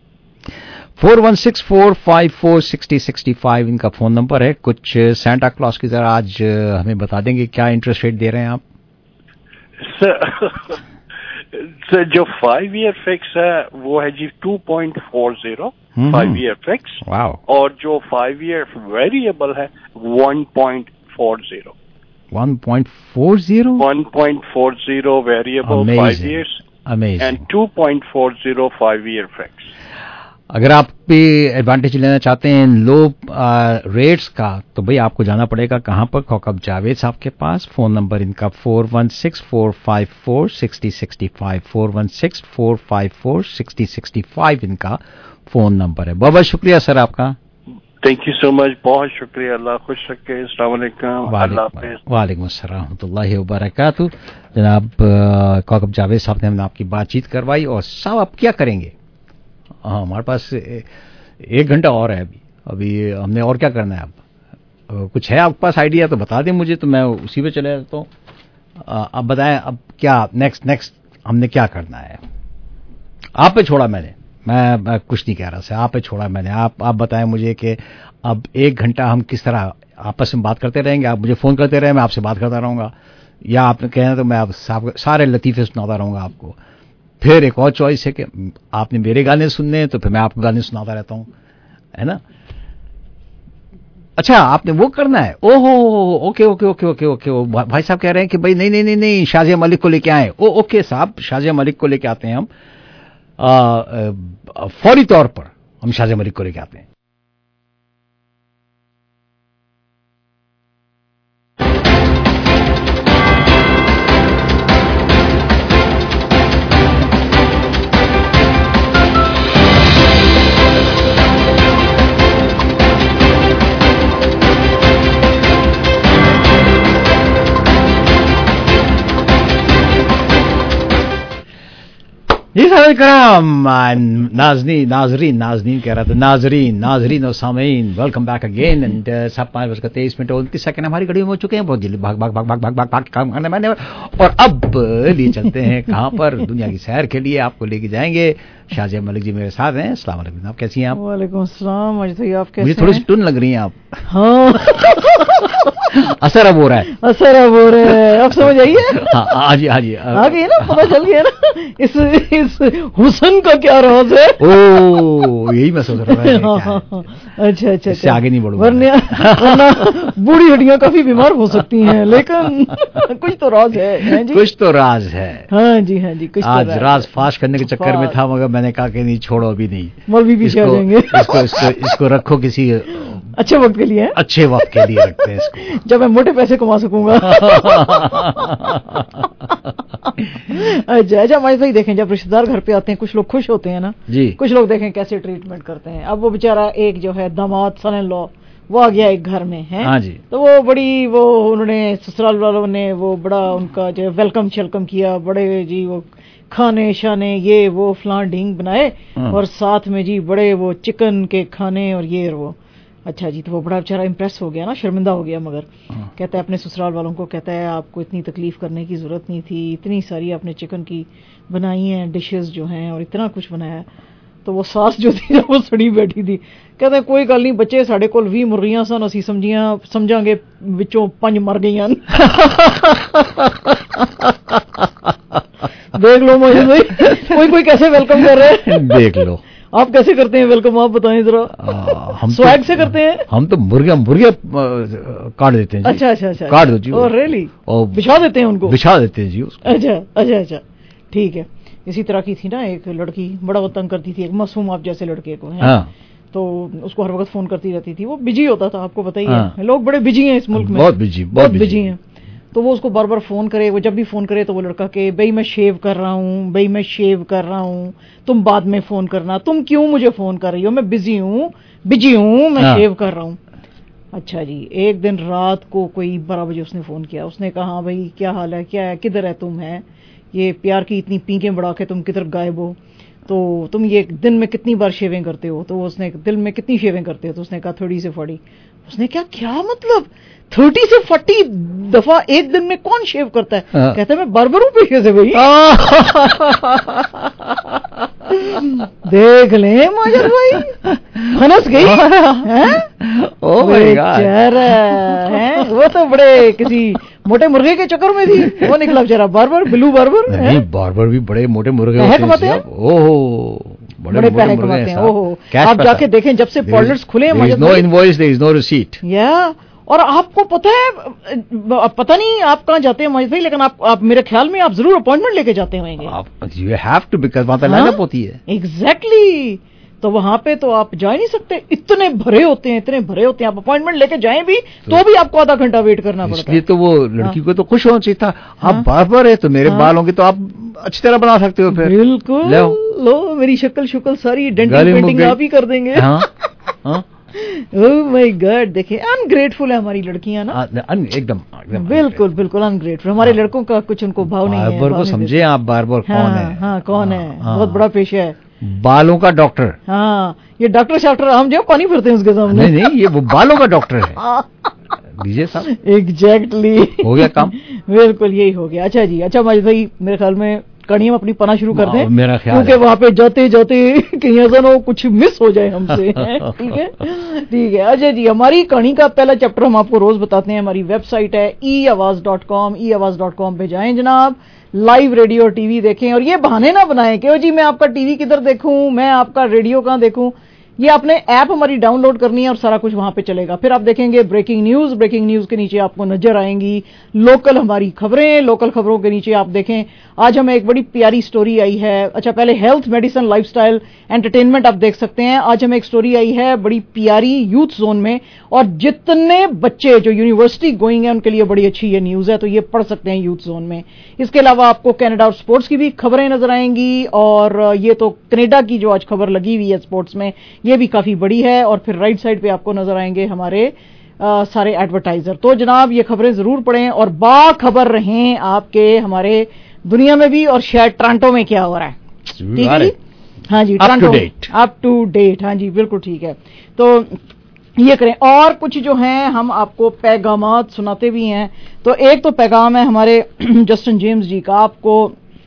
Four one six four five four sixty sixty five इनका फोन नंबर है। कुछ सेंटा क्लॉज की तरह आज हमें बता देंगे क्या इंटरेस्ट रेट दे रहे हैं आप? सर सर जो फाइव ईयर फिक्स है वो है जी two point four zero five year fix, और जो फाइव ईयर वेरिएबल है one point four zero one point four zero one point four zero variable five years and two point four zero five year fix. अगर आप भी advantage लेना चाहते हैं लो rates का, तो भाई आपको जाना पड़ेगा कहाँ पर? खौकब जावेद साहब के पास। फोन नंबर इनका four one six four five four sixty sixty five, four one six four five four sixty sixty five इनका फोन नंबर है। बहुत बहुत शुक्रिया सर आपका। थैंक यू सो मच, बहुत शुक्रिया। अल्लाह खुश रखे। अस्सलाम वालेकुम। वालेकुम अस्सलाम रहमतुल्लाहि व बरकातहू। जनाब खौकब जावेद साहब ने हमने आपकी बातचीत करवाई, और साहब आप क्या करेंगे? हाँ, हमारे पास एक घंटा और है अभी अभी हमने और क्या करना है? अब कुछ है आपके पास आइडिया तो बता दें मुझे, तो मैं उसी पे चले जाता हूँ। अब बताएं अब क्या नेक्स्ट नेक्स्ट हमने क्या करना है? आप पे छोड़ा मैंने, मैं, मैं कुछ नहीं कह रहा सर, आप पे छोड़ा मैंने। आप आप बताएं मुझे कि अब एक घंटा हम किस तरह आपस में बात करते रहेंगे? आप मुझे फ़ोन करते रहे, मैं आपसे बात करता रहूँगा, या आपने कहना तो मैं आप सारे लतीफ़े सुनाता रहूँगा आपको। फिर एक और चॉइस है कि आपने मेरे गाने सुनने हैं तो फिर मैं आपको गाने सुनाता रहता हूँ, है ना? अच्छा, आपने वो करना है? ओहो, okay okay okay okay okay भाई साहब कह रहे हैं कि भाई नहीं नहीं नहीं नहीं शाजिया मलिक को लेके आए। ओ ओके साहब, शाजिया मलिक को लेके आते हैं हम, फौरी तौर पर हम शाजिया मलिक को लेके आते हैं। जी साहब कराम, नाजनी नाजरीन नाजनीन कह रहा था, नाजरीन नाजरीन और सामीन, वेलकम बैक अगेन। एंड सब पाँच बजकर तेईस मिनट उनतीस सेकंड हमारी घड़ी में हो चुके हैं। बहुत जल्दी भाग भाग भाग भाग भाग भाग भाग काम करने मैंने, और अब लिए चलते हैं कहाँ पर? दुनिया की सैर के लिए आपको लेके जाएंगे। शाजिया मलिक जी मेरे साथ हैं। अस्सलाम वालेकुम, आप कैसी हैं? आप? वालेकुम अस्सलाम। मुझे तो आप कैसे? मुझे थोड़ी सी टुन लग रही हैं आप। हाँ असर अब हो रहा है, असर अब हो रहा है, अब समझ आइए। हाँ जी, हाँ जी, आ गई ना, पता चल गया ना इस इस हुस्न का क्या राज है। ओ यही मैं सोच रहा था। अच्छा अच्छा, इससे आगे नहीं बढ़ूंगा, वरना वरना बूढ़ी हड्डियां काफी बीमार हो सकती हैं, लेकिन कुछ तो राज है, है जी? कुछ तो राज है। हाँ जी, हाँ जी, कुछ आज तो राज, राज फाश करने के चक्कर में था, मगर मैंने कहा कि नहीं, छोड़ो अभी नहीं, मौलवी भी इसको, देंगे। इसको, इसको, इसको रखो किसी अच्छे वक्त के लिए, अच्छे वक्त के लिए रखते हैं इसको, जब मैं मोटे पैसे कमा सकूंगा। अच्छा अच्छा माजिद भाई, देखें जब रिश्तेदार घर पे आते हैं कुछ लोग खुश होते हैं ना जी, कुछ लोग देखें कैसे ट्रीटमेंट करते हैं। अब वो बेचारा एक जो है दामाद सन इन लॉ वो आ गया एक घर में है, हाँ जी, तो वो बड़ी वो उन्होंने ससुराल वालों ने वो बड़ा उनका जो वेलकम शेलकम किया, बड़े जी वो खाने शाने ये वो फलां ढींग बनाए, और साथ में जी बड़े वो चिकन के खाने और ये और वो। अच्छा जी, तो वो बड़ा बेचारा इम्प्रेस हो गया ना, शर्मिंदा हो गया, मगर कहता है अपने ससुराल वालों को, कहता है आपको इतनी तकलीफ करने की जरूरत नहीं थी, इतनी सारी आपने चिकन की बनाई हैं डिशेस जो हैं और इतना कुछ बनाया। तो वो सास जो थी वो सड़ी बैठी थी, कहते हैं कोई गल नहीं बच्चे, साढ़े कोल भी मुर्गियां सन, असी समझियां समझांगे विचों पंज मर गईयां। देख लो मुझे भाई, कोई कोई कैसे वेलकम कर रहे हैं, देख लो आप कैसे करते हैं वेलकम, आप बताएं जरा। हम स्वैग तो, से करते हैं हम तो मुर्गिया मुर्गिया काट देते हैं जी। अच्छा अच्छा अच्छा, काट दो जी, और रियली बिछा देते हैं उनको, बिछा देते हैं जी उसको। अच्छा अच्छा अच्छा, ठीक है। इसी तरह की थी ना एक लड़की, बड़ा वो तंग करती थी एक मासूम आप जैसे लड़के को, है हाँ। तो उसको हर वक्त फोन करती रहती थी, वो बिजी होता था, आपको बताइए हाँ। लोग बड़े बिजी हैं इस मुल्क में, बहुत बिजी, बहुत बिजी हैं। तो वो उसको बार बार फोन करे, वो जब भी फोन करे तो वो लड़का के भाई मैं शेव कर रहा हूँ, भाई मैं शेव कर रहा हूँ, तुम बाद में फोन करना, तुम क्यों मुझे फोन कर रही हो, मैं बिजी हूँ बिजी हूँ मैं हाँ। शेव कर रहा हूँ। अच्छा जी, एक दिन रात को कोई बारह बजे उसने फोन किया, उसने कहा भाई क्या हाल है, क्या है, किधर है तुम, है ये प्यार की इतनी पीकें बढ़ा के तुम किधर गायब हो, तो तुम ये दिन में कितनी बार शेविंग करते हो, तो उसने दिल में कितनी शेविंग करते हो, तो उसने कहा थर्टी से फोर्टी। उसने क्या क्या मतलब थर्टी से फोर्टी दफा एक दिन में कौन शेव करता है, हाँ। कहता है मैं बार्बर हूं पेशे से भाई। देख ले माजर भाई, हंस गई ओ बेचारा है, वो तो बड़े किसी मोटे मुर्गे के चक्कर में थी, वो निकला बेचारा बार्बर, बिल्लू बार्बर। नहीं बार्बर भी बड़े मोटे मुर्गे होते हैं, ओहो बड़े पैसे कमाते हैं, ओहो आप जाके देखें जब से पार्लर्स खुले हैं, no invoice there is no receipt, या और आपको पता है, पता नहीं आप कहाँ जाते हैं महेश भाई, लेकिन आप, आप मेरे ख्याल में आप जरूर अपॉइंटमेंट लेके जाते होंगे, यू हैव टू, बिकॉज़ वहां पे लाइनअप होती है। एग्जैक्टली, तो वहां पे तो आप जा ही नहीं सकते, इतने भरे होते हैं, इतने भरे होते हैं, आप अपॉइंटमेंट लेके जाएं भी तो, तो भी आपको आधा घंटा वेट करना पड़ता है। इसलिए तो वो लड़की को तो खुश होना चाहिए था, आप बार्बर है तो मेरे बाल होंगे तो आप अच्छी तरह बना सकते हो, फिर बिल्कुल लो मेरी शक्ल शुक्ल सारी डेंटिंग पेंटिंग आप ही कर देंगे। ओह माय गॉड, देखिए अनग्रेटफुल है हमारी लड़कियां ना, एकदम बिल्कुल बिल्कुल अनग्रेटफुल। हमारे लड़कों का कुछ उनको भाव नहीं है, बार्बर को समझे आप, बार्बर कौन है, हाँ कौन है, बहुत बड़ा पेशा है, बालों का डॉक्टर। हाँ ये डॉक्टर शाक्टर हम जो पानी भरते हैं उसके सामने, नहीं नहीं ये वो बालों का डॉक्टर है। डीजे साहब एग्जैक्टली हो गया काम, बिल्कुल यही हो गया। अच्छा जी, अच्छा माजिद भाई मेरे ख्याल में कड़ियां अपनी पना शुरू कर दें, मेरा ख्याल क्योंकि वहां पे जाते जाते कहीं ऐसा ना हो कुछ मिस हो जाए हमसे, ठीक है ठीक है। अच्छा जी, हमारी कहानी का पहला चैप्टर हम आपको रोज बताते हैं, हमारी वेबसाइट है ई आवाज डॉट कॉम, ई आवाज डॉट कॉम पे जाएं जनाब, लाइव रेडियो टीवी देखें, और ये बहाने ना बनाएं कि जी मैं आपका टीवी किधर देखूं, मैं आपका रेडियो कहां देखूं, ये आपने ऐप हमारी डाउनलोड करनी है और सारा कुछ वहां पे चलेगा। फिर आप देखेंगे ब्रेकिंग न्यूज, ब्रेकिंग न्यूज के नीचे आपको नजर आएंगी लोकल हमारी खबरें, लोकल खबरों के नीचे आप देखें आज हमें एक बड़ी प्यारी स्टोरी आई है। अच्छा पहले हेल्थ, मेडिसिन, लाइफस्टाइल, एंटरटेनमेंट आप देख सकते हैं। आज हमें एक स्टोरी आई है बड़ी प्यारी यूथ जोन में, और जितने बच्चे जो यूनिवर्सिटी गोइंग है उनके लिए बड़ी अच्छी ये न्यूज है, तो ये पढ़ सकते हैं यूथ जोन में। इसके अलावा आपको कनाडा और स्पोर्ट्स की भी खबरें नजर आएंगी, और ये तो कनाडा की जो आज खबर लगी हुई है स्पोर्ट्स में ये भी काफी बड़ी है। और फिर राइट साइड पे आपको नजर आएंगे हमारे आ, सारे एडवर्टाइजर। तो जनाब ये खबरें जरूर पढ़ें और बाखबर रहें आपके हमारे दुनिया में भी, और शायद टोरंटो में क्या हो रहा है, ठीक है जी, हाँ जी टोरंटो अप टू डेट, हाँ जी बिल्कुल ठीक है। तो ये करें, और कुछ जो हैं हम आपको पैगामात सुनाते भी हैं। तो एक तो पैगाम है हमारे जस्टिन जेम्स जी का, आपको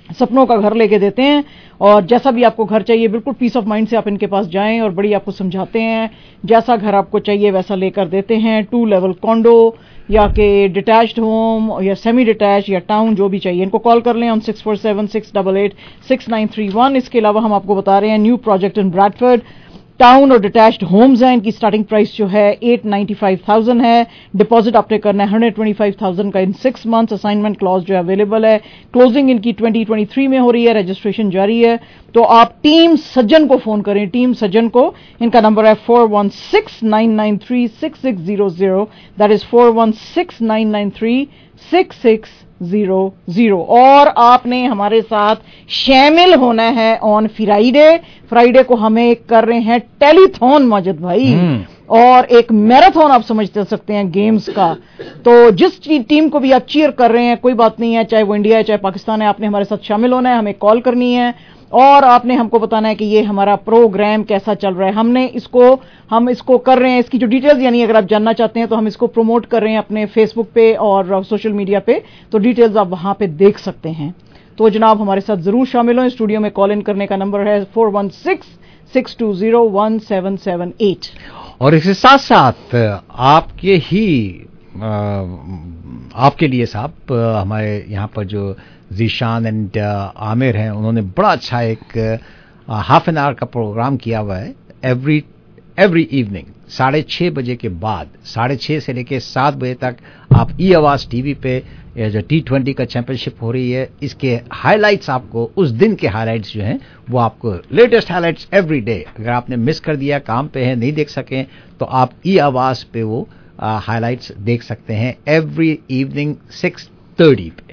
सपनों का घर लेके देते हैं और जैसा भी आपको घर चाहिए बिल्कुल पीस ऑफ माइंड से आप इनके पास जाएं और बड़ी आपको समझाते हैं, जैसा घर आपको चाहिए वैसा लेकर देते हैं। टू लेवल कॉन्डो या के डिटैच्ड होम या सेमी डिटैच या टाउन जो भी चाहिए, इनको कॉल कर लें on six four seven six double eight six nine three one. इसके अलावा हम आपको बता रहे हैं new project in Bradford, town और डिटैच्ड होम्स हैं, इनकी स्टार्टिंग प्राइस जो है एट नाइन्टी फाइव थाउजेंड है, डिपॉजिट आपने करना है हंड्रेड ट्वेंटी फाइव थाउजेंड का in six months, assignment clause जो अवेलेबल है, क्लोजिंग इनकी ट्वेंटी ट्वेंटी थ्री में हो रही है, रजिस्ट्रेशन जारी है। तो आप टीम सज्जन को फोन करें, टीम सज्जन को, इनका नंबर है four one six nine nine three six six zero zero, that is four one six nine nine three six six zero zero. और आपने हमारे साथ शामिल होना है ऑन फ्राइडे, फ्राइडे को हमें कर रहे हैं टेलीथॉन माजिद भाई, और एक मैराथन आप समझ सकते हैं गेम्स का। तो जिस टीम को भी आप चीयर कर रहे हैं, कोई बात नहीं है, चाहे वो इंडिया है चाहे पाकिस्तान है, आपने हमारे साथ शामिल होना है, हमें कॉल करनी है और आपने हमको बताना है कि ये हमारा प्रोग्राम कैसा चल रहा है। हमने इसको हम इसको कर रहे हैं, इसकी जो डिटेल्स यानी अगर आप जानना चाहते हैं तो हम इसको प्रमोट कर रहे हैं अपने फेसबुक पे और सोशल मीडिया पे, तो डिटेल्स आप वहां पे देख सकते हैं। तो जनाब हमारे साथ जरूर शामिल हो। स्टूडियो में कॉल इन करने का नंबर है four one six six two zero one seven seven eight. और इसके साथ साथ आपके ही आ, आपके लिए साहब हमारे यहाँ पर जो जीशान एंड आमिर हैं, उन्होंने बड़ा अच्छा एक हाफ एन आवर का प्रोग्राम किया हुआ है एवरी एवरी इवनिंग साढ़े छः बजे के बाद, साढ़े छः से लेकर सात बजे तक आप ई आवाज़ टीवी पे जो टी ट्वेंटी का चैंपियनशिप हो रही है, इसके हाइलाइट्स आपको, उस दिन के हाइलाइट्स जो हैं वो आपको, लेटेस्ट हाइलाइट्स एवरी डे, अगर आपने मिस कर दिया, काम पे है, नहीं देख सकें, तो आप ई आवाज़ पे वो हाइलाइट्स देख सकते हैं एवरी इवनिंग सिक्स थर्टी पे।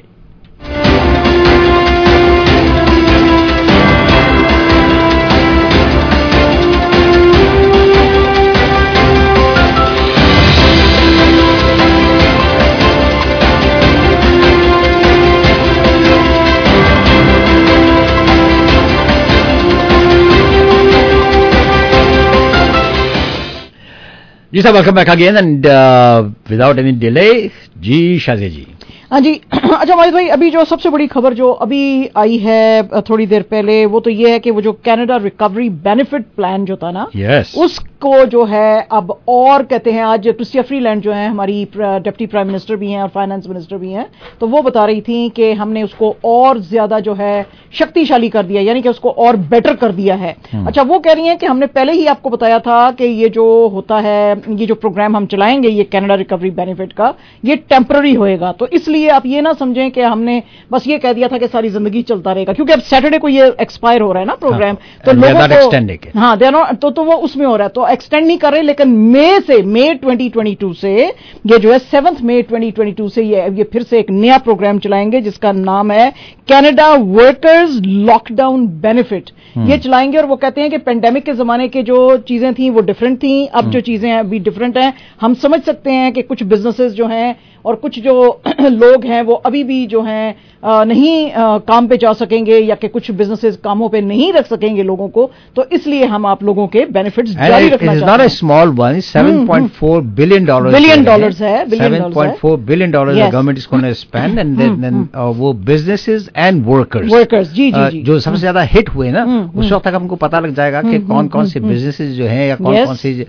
जी sir, welcome back again and without any delay, जी शाज़िया जी। हाँ जी। अच्छा माजिद भाई, अभी जो सबसे बड़ी खबर जो अभी आई है थोड़ी देर पहले, वो तो ये है कि वो जो कनाडा रिकवरी बेनिफिट प्लान जो था ना, yes. उसको जो है अब और कहते हैं, आज क्रिस्टिया फ्रीलैंड जो है हमारी डिप्टी प्राइम मिनिस्टर भी हैं और फाइनेंस मिनिस्टर भी हैं, तो वो बता रही थी कि हमने उसको और ज्यादा जो है शक्तिशाली कर दिया, यानी कि उसको और बेटर कर दिया है। hmm. अच्छा, वो कह रही हैं कि हमने पहले ही आपको बताया था कि ये जो होता है, ये जो प्रोग्राम हम चलाएंगे ये कनाडा रिकवरी बेनिफिट का, ये टेम्पररी होएगा, तो इसलिए आप ये ना समझें कि हमने बस ये कह दिया था कि सारी जिंदगी चलता रहेगा, क्योंकि अब सैटरडे को ये एक्सपायर हो रहा है ना प्रोग्राम, हाँ, तो लोगों को हाँ दे नॉट, तो, तो वो उसमें हो रहा है, तो एक्सटेंड नहीं कर रहे, लेकिन मई से, मई ट्वेंटी ट्वेंटी टू से ये जो है seventh May twenty twenty two से ये ये फिर से एक नया प्रोग्राम चलाएंगे जिसका नाम है कनाडा वर्कर्स लॉकडाउन बेनिफिट। ये चलाएंगे और वो कहते हैं कि पेंडेमिक के जमाने के जो चीजें थी वो डिफरेंट थी, अब जो चीजें अभी डिफरेंट हैं। हम समझ सकते हैं कि कुछ बिजनेसेस जो हैं और कुछ जो लोग हैं वो अभी भी जो हैं नहीं काम पे जा सकेंगे, या कि कुछ बिजनेसेस कामों पे नहीं रख सकेंगे लोगों को, तो इसलिए हम आप लोगों के बेनिफिट्स जारी रखना चाहते हैं। Small one, seven point four billion dollar billion dollars है, seven point four billion dollar government is gonna spend, and then वो बिजनेसेस एंड वर्कर्स वर्कर्स जी जी जी जो सबसे ज्यादा हिट हुए ना, उस वक्त तक हमको पता लग जाएगा कि कौन कौन से बिजनेसेस जो हैं या कौन कौन सी,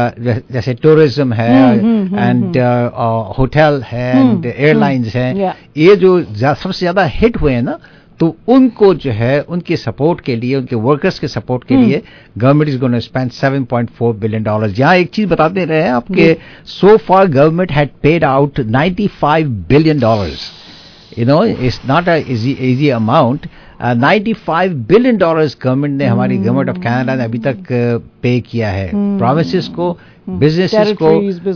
जैसे टूरिज्म है एंड होटल है एंड एयरलाइंस हैं, ये जो सबसे ज्यादा हिट हुए हैं ना, तो उनको जो है उनके सपोर्ट के लिए, उनके वर्कर्स के सपोर्ट के लिए government is going to spend seven point four billion dollars. यहाँ एक चीज बताते रहे हैं आपके, so far government had paid out ninety five billion dollars, you know it's not a easy easy amount. Ninety five billion dollars government ने, हमारी government of Canada ने अभी तक पे किया है प्रोविंसेस को, बिजनेसेस को,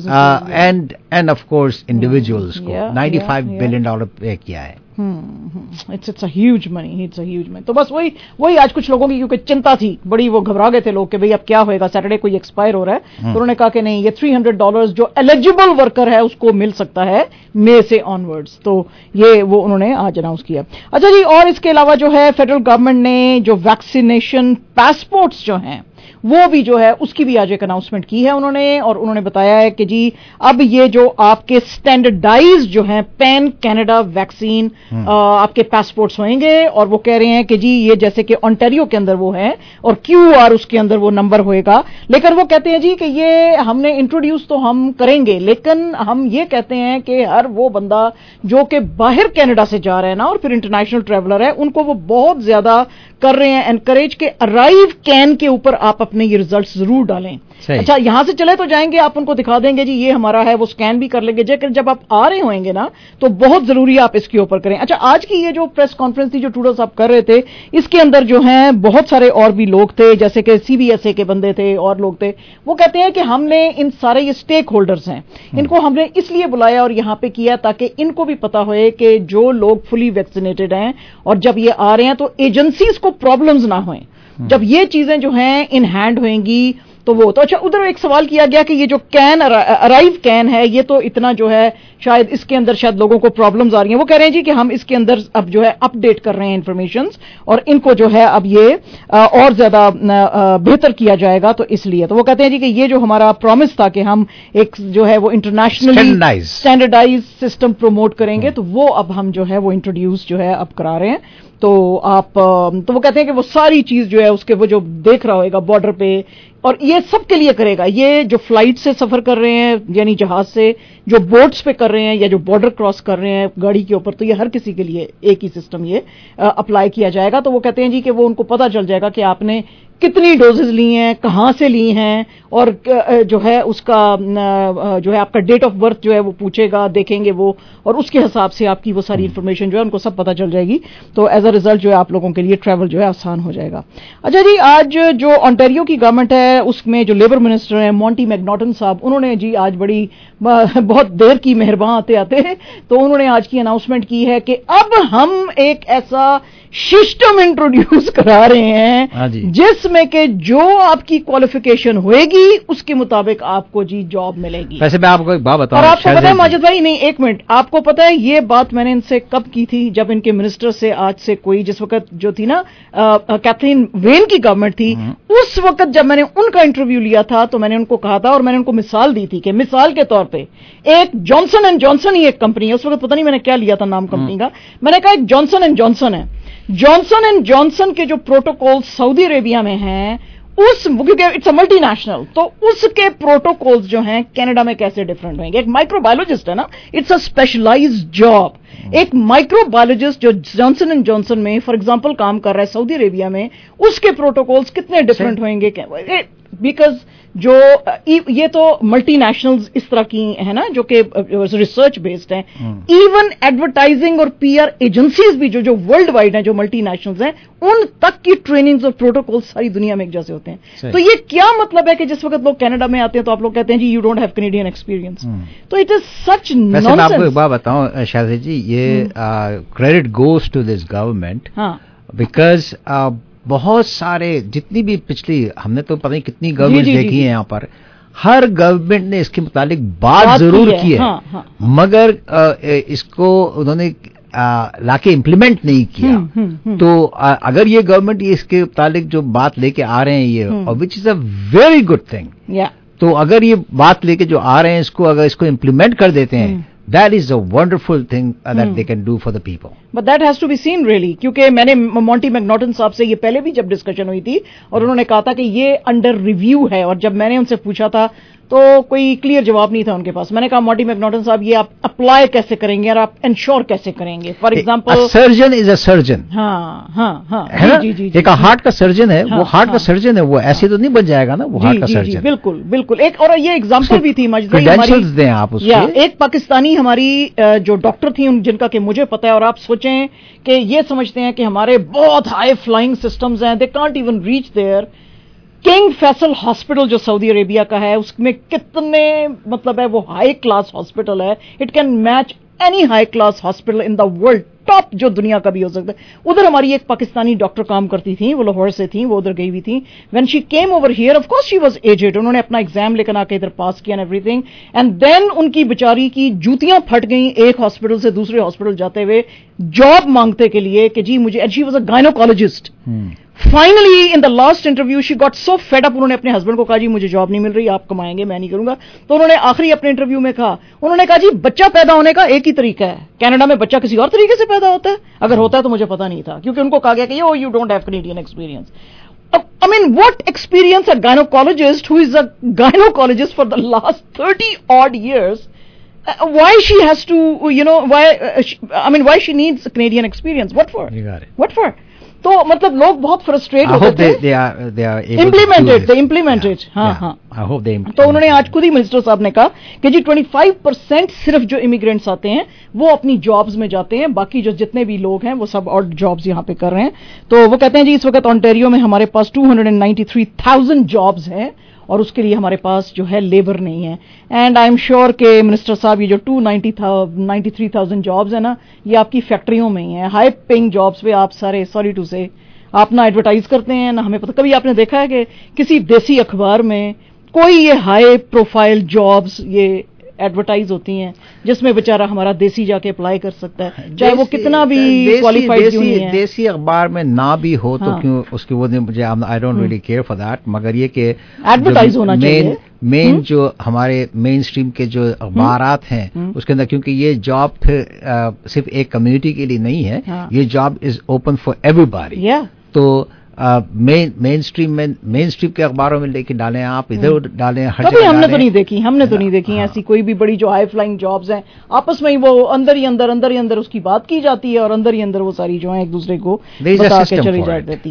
and and of course individuals को ninety five billion dollar pay किया है। It's it's a huge money, it's a huge money. तो बस वही वही आज कुछ लोगों की क्योंकि चिंता थी बड़ी, वो घबरा गए थे लोग कि भाई अब क्या होएगा, सैटरडे को ये एक्सपायर हो रहा है, तो उन्होंने कहा कि नहीं, ये थ्री हंड्रेड डॉलर्स जो एलिजिबल वर्कर है उसको मिल सकता है मई से ऑनवर्ड्स, तो ये वो उन्होंने आज अनाउंस किया। अच्छा जी, और इसके अलावा जो है फेडरल गवर्नमेंट ने जो वैक्सीनेशन पासपोर्ट्स जो हैं वो भी जो है उसकी भी आज एक अनाउंसमेंट की है उन्होंने, और उन्होंने बताया है कि जी अब ये जो आपके स्टैंडर्डाइज जो हैं पैन कनाडा वैक्सीन आपके पासपोर्ट्स होंगे, और वो कह रहे हैं कि जी ये जैसे कि ओंटारियो के अंदर वो है और क्यू आर उसके अंदर वो नंबर होएगा, लेकिन वो कहते हैं जी कि ये हमने इंट्रोड्यूस तो हम करेंगे, लेकिन हम ये कहते हैं कि हर वो बंदा जो कि बाहर कनाडा से जा रहा है ना और फिर इंटरनेशनल ट्रैवलर है, उनको वो बहुत ज्यादा कर रहे हैं एनकरेज के अराइव कैन के ऊपर आप अपने ये रिजल्ट्स जरूर डालें। अच्छा यहां से चले तो जाएंगे, आप उनको दिखा देंगे जी ये हमारा है, वो स्कैन भी कर लेंगे, लेकिन जब आप आ रहे होंगे ना तो बहुत जरूरी आप इसके ऊपर करें। अच्छा आज की ये जो प्रेस कॉन्फ्रेंस थी जो ट्रूडो साहब कर रहे थे, इसके अंदर जो है बहुत सारे और भी लोग थे, जैसे कि सीबीएसए के बंदे थे और लोग थे। वो कहते हैं कि हमने इन सारे ये स्टेक होल्डर्स हैं, इनको हमने इसलिए बुलाया और यहां पे किया ताकि इनको भी पता होए कि जो लोग फुली वैक्सीनेटेड हैं और जब ये आ रहे हैं तो एजेंसीज को प्रॉब्लम्स ना हों, जब ये चीजें जो हैं इन हैंड होंगी तो वो तो। अच्छा उधर एक सवाल किया गया कि ये जो कैन अराइव कैन है ये तो इतना जो है शायद इसके अंदर शायद लोगों को प्रॉब्लम्स आ रही हैं, वो कह रहे हैं जी कि हम इसके अंदर अब जो है अपडेट कर रहे हैं इंफॉर्मेशन और इनको जो है अब ये और ज्यादा बेहतर किया जाएगा, तो इसलिए तो वो कहते हैं जी कि ये जो हमारा प्रॉमिस था कि हम एक जो है वो इंटरनेशनली स्टैंडर्डाइज सिस्टम प्रमोट करेंगे, तो वो अब हम जो है वो इंट्रोड्यूस जो है अब करा रहे हैं। तो आप तो वो कहते हैं कि वो सारी चीज जो है उसके वो जो देख रहा होगा बॉर्डर पे, और ये सब के लिए करेगा, ये जो फ्लाइट से सफर कर रहे हैं यानी जहाज से, जो बोट्स पे कर रहे हैं या जो बॉर्डर क्रॉस कर रहे हैं गाड़ी के ऊपर, तो ये हर किसी के लिए एक ही सिस्टम ये अप्लाई किया जाएगा। तो वो कहते हैं जी कि वो उनको पता चल जाएगा कि आपने कितनी डोजेज ली हैं, कहां से ली हैं, और जो है उसका जो है आपका डेट ऑफ बर्थ जो है वो पूछेगा, देखेंगे वो, और उसके हिसाब से आपकी वो सारी इन्फॉर्मेशन जो है उनको सब पता चल जाएगी। तो एज अ रिजल्ट जो है आप लोगों के लिए ट्रैवल जो है आसान हो जाएगा। अच्छा जी आज जो ओंटारियो की गवर्नमेंट है उसमें जो लेबर मिनिस्टर हैं मॉन्टी मैकनॉटन साहब, उन्होंने जी आज बड़ी बहुत देर की मेहरबान आते आते तो उन्होंने आज की अनाउंसमेंट की है कि अब हम एक ऐसा सिस्टम इंट्रोड्यूस करा रहे हैं जिसमें कि जो आपकी क्वालिफिकेशन होएगी उसके मुताबिक आपको जी जॉब मिलेगी। वैसे मैं आपको एक बात बताऊं, और आपको पता है माजिद भाई, नहीं एक मिनट, आपको पता है ये बात मैंने इनसे कब की थी, जब इनके मिनिस्टर से आज से कोई जिस वक्त जो थी ना कैथरीन वेन की गवर्नमेंट थी, उस वक्त जब मैंने उनका इंटरव्यू लिया था तो मैंने उनको कहा था और मैंने उनको मिसाल दी थी कि मिसाल के तौर पे एक जॉनसन एंड जॉनसन ही एक कंपनी है, उस वक्त पता नहीं मैंने क्या लिया था नाम कंपनी का, मैंने कहा एक जॉनसन एंड जॉनसन है, जॉनसन एंड जॉनसन के जो प्रोटोकॉल सऊदी अरेबिया में हैं उस, क्योंकि इट्स अ मल्टीनेशनल, तो उसके प्रोटोकॉल्स जो हैं कनाडा में कैसे डिफरेंट होंगे। एक माइक्रोबायोलॉजिस्ट है ना, इट्स अ स्पेशलाइज्ड जॉब, एक माइक्रोबायोलॉजिस्ट जो जॉनसन एंड जॉनसन में फॉर एग्जांपल काम कर रहा है सऊदी अरेबिया में, उसके प्रोटोकॉल्स कितने डिफरेंट होंगे, बिकॉज जो ये तो मल्टीनेशनल्स इस तरह की है ना जो कि रिसर्च बेस्ड हैं, इवन एडवर्टाइजिंग और पीआर एजेंसीज भी जो जो वर्ल्ड वाइड हैं जो मल्टीनेशनल्स हैं, उन तक की ट्रेनिंग्स और प्रोटोकॉल सारी दुनिया में एक जैसे होते हैं। तो ये क्या मतलब है कि जिस वक्त लोग कनाडा में आते हैं तो आप लोग कहते हैं जी you don't have Canadian experience, तो इट इज सच नॉनसेंस। मैं आपको एक बात बताऊं शादी जी, ये credit goes to this government because बहुत सारे जितनी भी पिछली हमने तो पता नहीं कितनी गवर्नमेंट देखी है यहाँ पर, हर गवर्नमेंट ने इसके मुतालिक बात, बात जरूर की है, की है हाँ, हाँ, मगर आ, इसको उन्होंने लाके इम्प्लीमेंट नहीं किया। हुँ, हुँ, हुँ. तो आ, अगर ये गवर्नमेंट इसके मुतालिक जो बात लेके आ रहे हैं ये, और which is a very good thing, तो अगर ये बात लेके जो आ रहे हैं इसको अगर इसको इम्प्लीमेंट कर देते हैं, that is a wonderful thing uh, that hmm. they can do for the people. But that has to be seen really, क्योंकि मैंने मॉन्टी मैकनॉटन साहब से ये पहले भी जब डिस्कशन हुई थी और उन्होंने कहा था कि ये अंडर रिव्यू है, और जब मैंने उनसे पूछा था तो कोई क्लियर जवाब नहीं था उनके पास। मैंने कहा मॉन्टी मैकनॉटन साहब ये आप अप्लाई कैसे करेंगे और आप इंश्योर कैसे करेंगे, for example surgeon is a surgeon, हाँ हाँ हाँ है ना, जी, जी, जी, एक हार्ट का सर्जन है, हाँ, वो हार्ट हाँ, का सर्जन है, वो ऐसे तो नहीं बन जाएगा ना वो हार्ट का सर्जन। बिल्कुल बिल्कुल। एक और ये एग्जाम्पल भी थी क्रेडेंशियल्स दें आप उसके। एक पाकिस्तानी हमारी जो डॉक्टर थी जिनका कि मुझे पता है, और आप सोचें कि ये समझते हैं कि हमारे बहुत हाई फ्लाइंग सिस्टम्स हैं, they can't even reach there. King Faisal hospital जो सऊदी अरेबिया का है उसमें कितने मतलब है वो हाई क्लास हॉस्पिटल है, it can match any high class hospital in the world, top जो दुनिया का भी हो सकता है। उधर हमारी एक पाकिस्तानी डॉक्टर काम करती थी, वो लाहौर से थी, वो उधर गई हुई थी। When she came over here of course she was aged, उन्होंने अपना एग्जाम लेकर आके इधर पास किया एंड एवरीथिंग, एंड देन उनकी बेचारी की जूतियां फट गई एक हॉस्पिटल से दूसरे हॉस्पिटल जाते हुए जॉब मांगते के लिए कि जी मुझे, and she was a gynaecologist, finally in the last interview she got so fed up, उन्होंने अपने हस्बैंड को कहा जी मुझे जॉब नहीं मिल रही, आप कमाएंगे मैं नहीं करूंगा। तो उन्होंने आखिरी अपने इंटरव्यू में कहा, उन्होंने कहा जी बच्चा पैदा होने का एक ही तरीका है, कनाडा में बच्चा किसी और तरीके से पैदा होता है, अगर होता है तो मुझे पता नहीं था, क्योंकि उनको कहा गया कि oh you don't have Canadian experience. I mean, what experience a gynecologist who is a gynecologist for the last thirty odd years, uh, why she has to, you know, why, uh, she, I mean, why she needs Canadian experience? What for? You got it. What for? तो मतलब लोग बहुत frustrate होते थे। they, they are, they are implemented, they implemented, हाँ हाँ। I hope they तो उन्होंने आज खुद ही मिनिस्टर साहब ने कहा कि जी पच्चीस परसेंट सिर्फ जो इमिग्रेंट्स आते हैं वो अपनी जॉब्स में जाते हैं, बाकी जो जितने भी लोग हैं वो सब और जॉब्स यहाँ पे कर रहे हैं। तो वो कहते हैं जी इस वक्त ऑन्टेरियो में हमारे पास two hundred ninety three thousand jobs हैं और उसके लिए हमारे पास जो है लेबर नहीं है। एंड आई एम श्योर के मिनिस्टर साहब ये जो two ninety three thousand jobs है ना, ये आपकी फैक्ट्रियों में ही है, हाई पेइंग जॉब्स पे आप सारे, सॉरी टू से, आप ना एडवर्टाइज करते हैं ना हमें पता। कभी आपने देखा है कि किसी देसी अखबार में कोई ये हाई प्रोफाइल जॉब्स ये एडवर्टाइज होती हैं जिसमें बेचारा हमारा देसी जाके अप्लाई कर सकता है, चाहे वो कितना भी क्वालिफाइड क्यों नहीं है। देसी अखबार में ना भी हो तो हाँ। क्यों उसकी वो मुझे I don't really care for that, मगर ये कि एडवर्टाइज होना चाहिए। मेन जो हमारे मेन स्ट्रीम के जो अखबारात हैं उसके अंदर, क्योंकि ये जॉब फिर सिर्फ एक कम्युनिटी के लिए नहीं है, हाँ। ये job is open for everybody. तो मेन मेन स्ट्रीम में मेन स्ट्रीम के अखबारों में लेके डालें, आप इधर डालें, हर जगह हमने तो नहीं देखी हमने तो नहीं देखी हाँ। ऐसी कोई भी बड़ी जो हाई फ्लाइंग जॉब्स हैं, आपस में ही वो अंदर ही अंदर अंदर ही अंदर उसकी बात की जाती है और अंदर ही अंदर वो सारी जो है एक दूसरे को बता के चली जाती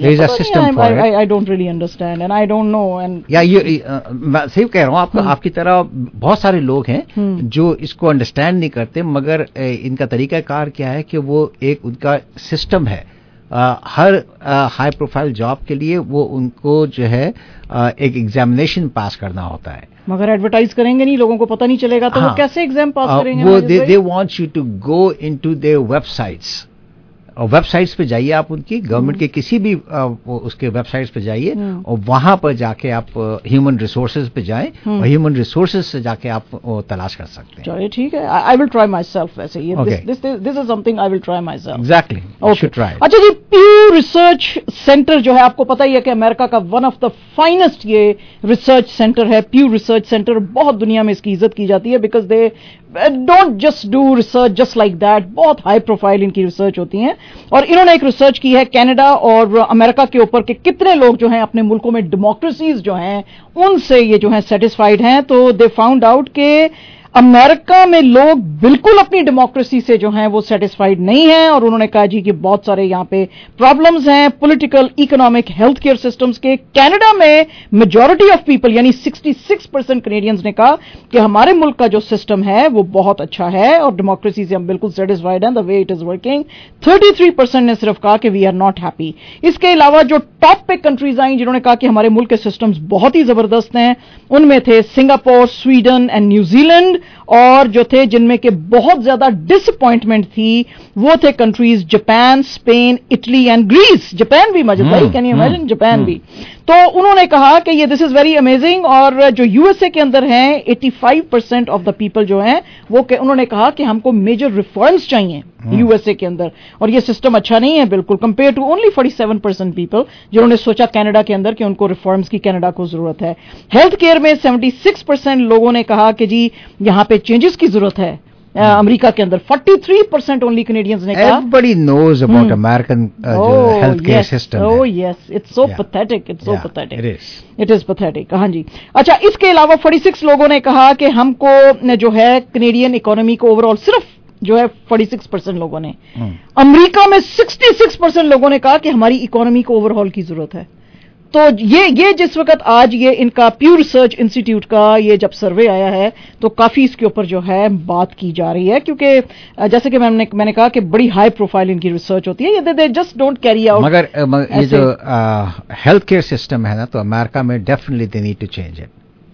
है। I don't really understand and I don't know and या ये मैं सही कह रहा हूँ, आपका आपकी तरह बहुत सारे लोग हैं जो इसको अंडरस्टैंड नहीं करते, मगर इनका तरीकाकार क्या है कि वो एक उनका सिस्टम है। Uh, हर हाई प्रोफाइल जॉब के लिए वो उनको जो है uh, एक एग्जामिनेशन पास करना होता है, मगर एडवर्टाइज करेंगे नहीं, लोगों को पता नहीं चलेगा तो हाँ, वो कैसे एग्जाम पास uh, करेंगे? वो they they want you to go into their websites, और वेबसाइट्स पे जाइए आप उनकी गवर्नमेंट के किसी भी आ, उसके वेबसाइट्स पे जाइए और वहां पर जाके आप ह्यूमन रिसोर्सेज पे जाएं और ह्यूमन रिसोर्सेज से जाके आप तलाश कर सकते हैं। चलिए ठीक है, I will try myself. वैसे ये this this is something I will try myself. Exactly, you should try. अच्छा जी, प्यू रिसर्च सेंटर जो है, आपको पता ही है कि अमेरिका का वन ऑफ द फाइनेस्ट ये रिसर्च सेंटर है। प्यू रिसर्च सेंटर, बहुत दुनिया में इसकी इज्जत की जाती है because they don't just do research just like that, बहुत हाई प्रोफाइल इनकी रिसर्च होती है। और इन्होंने एक रिसर्च की है कनाडा और अमेरिका के ऊपर कि कितने लोग जो हैं अपने मुल्कों में डेमोक्रेसीज जो हैं उनसे ये जो हैं सेटिस्फाइड हैं। तो दे फाउंड आउट के अमेरिका में लोग बिल्कुल अपनी डेमोक्रेसी से जो हैं वो सेटिस्फाइड नहीं हैं, और उन्होंने कहा जी कि बहुत सारे यहाँ पे प्रॉब्लम्स हैं political, economic, health care systems के। कनाडा में मेजॉरिटी ऑफ पीपल यानी छियासठ परसेंट कैनेडियंस ने कहा कि हमारे मुल्क का जो सिस्टम है वो बहुत अच्छा है और डेमोक्रेसी से हम बिल्कुल सेटिस्फाइड हैं the way it is working. तैंतीस परसेंट ने सिर्फ कहा कि वी आर नॉट हैप्पी। इसके अलावा जो टॉप पे कंट्रीज आई जिन्होंने कहा कि हमारे मुल्क के सिस्टम्स बहुत ही जबरदस्त हैं, उनमें थे सिंगापुर, स्वीडन एंड न्यूजीलैंड, और जो थे जिनमें के बहुत ज्यादा डिसअपॉइंटमेंट थी वो थे countries Japan, Spain, Italy and Greece. Japan भी मजे भाई, कैन यू इमेजिन, जापान भी। तो उन्होंने कहा कि ये दिस इज वेरी अमेजिंग। और जो यूएसए के अंदर हैं पचासी परसेंट ऑफ द पीपल जो हैं वो उन्होंने कहा कि हमको मेजर रिफॉर्म्स चाहिए यूएसए के अंदर, और ये सिस्टम अच्छा नहीं है बिल्कुल, कंपेयर टू ओनली सैंतालीस परसेंट पीपल जिन्होंने सोचा कनाडा के अंदर कि उनको रिफॉर्म्स की कनाडा को जरूरत है। हेल्थ केयर में छिहत्तर परसेंट लोगों ने कहा कि जी यहाँ पे चेंजेस की जरूरत है। अमेरिका के अंदर तैंतालीस परसेंट ओनली कैनेडियंस ने कहा। Everybody knows about hmm. American uh, oh, healthcare yes. system. Oh yes, it's so yeah. pathetic. It's so yeah, pathetic. It is. It is pathetic. हाँ जी। अच्छा, इसके अलावा छियालीस लोगों ने कहा कि हमको जो है कैनेडियन इकोनॉमी को ओवरऑल, सिर्फ जो है छियालीस परसेंट लोगों ने। hmm. अमेरिका में छियासठ परसेंट लोगों ने कहा कि हमारी इकोनॉमी को ओवरऑल की जरूरत है। तो ये ये जिस वक्त आज ये इनका प्यू रिसर्च इंस्टीट्यूट का ये जब सर्वे आया है तो काफी इसके ऊपर जो है बात की जा रही है, क्योंकि जैसे कि मैंने मैंने कहा कि बड़ी हाई प्रोफाइल इनकी रिसर्च होती है, ये they just don't carry out. मगर, मगर ये जो हेल्थ केयर सिस्टम है ना, तो अमेरिका में definitely they need to change it.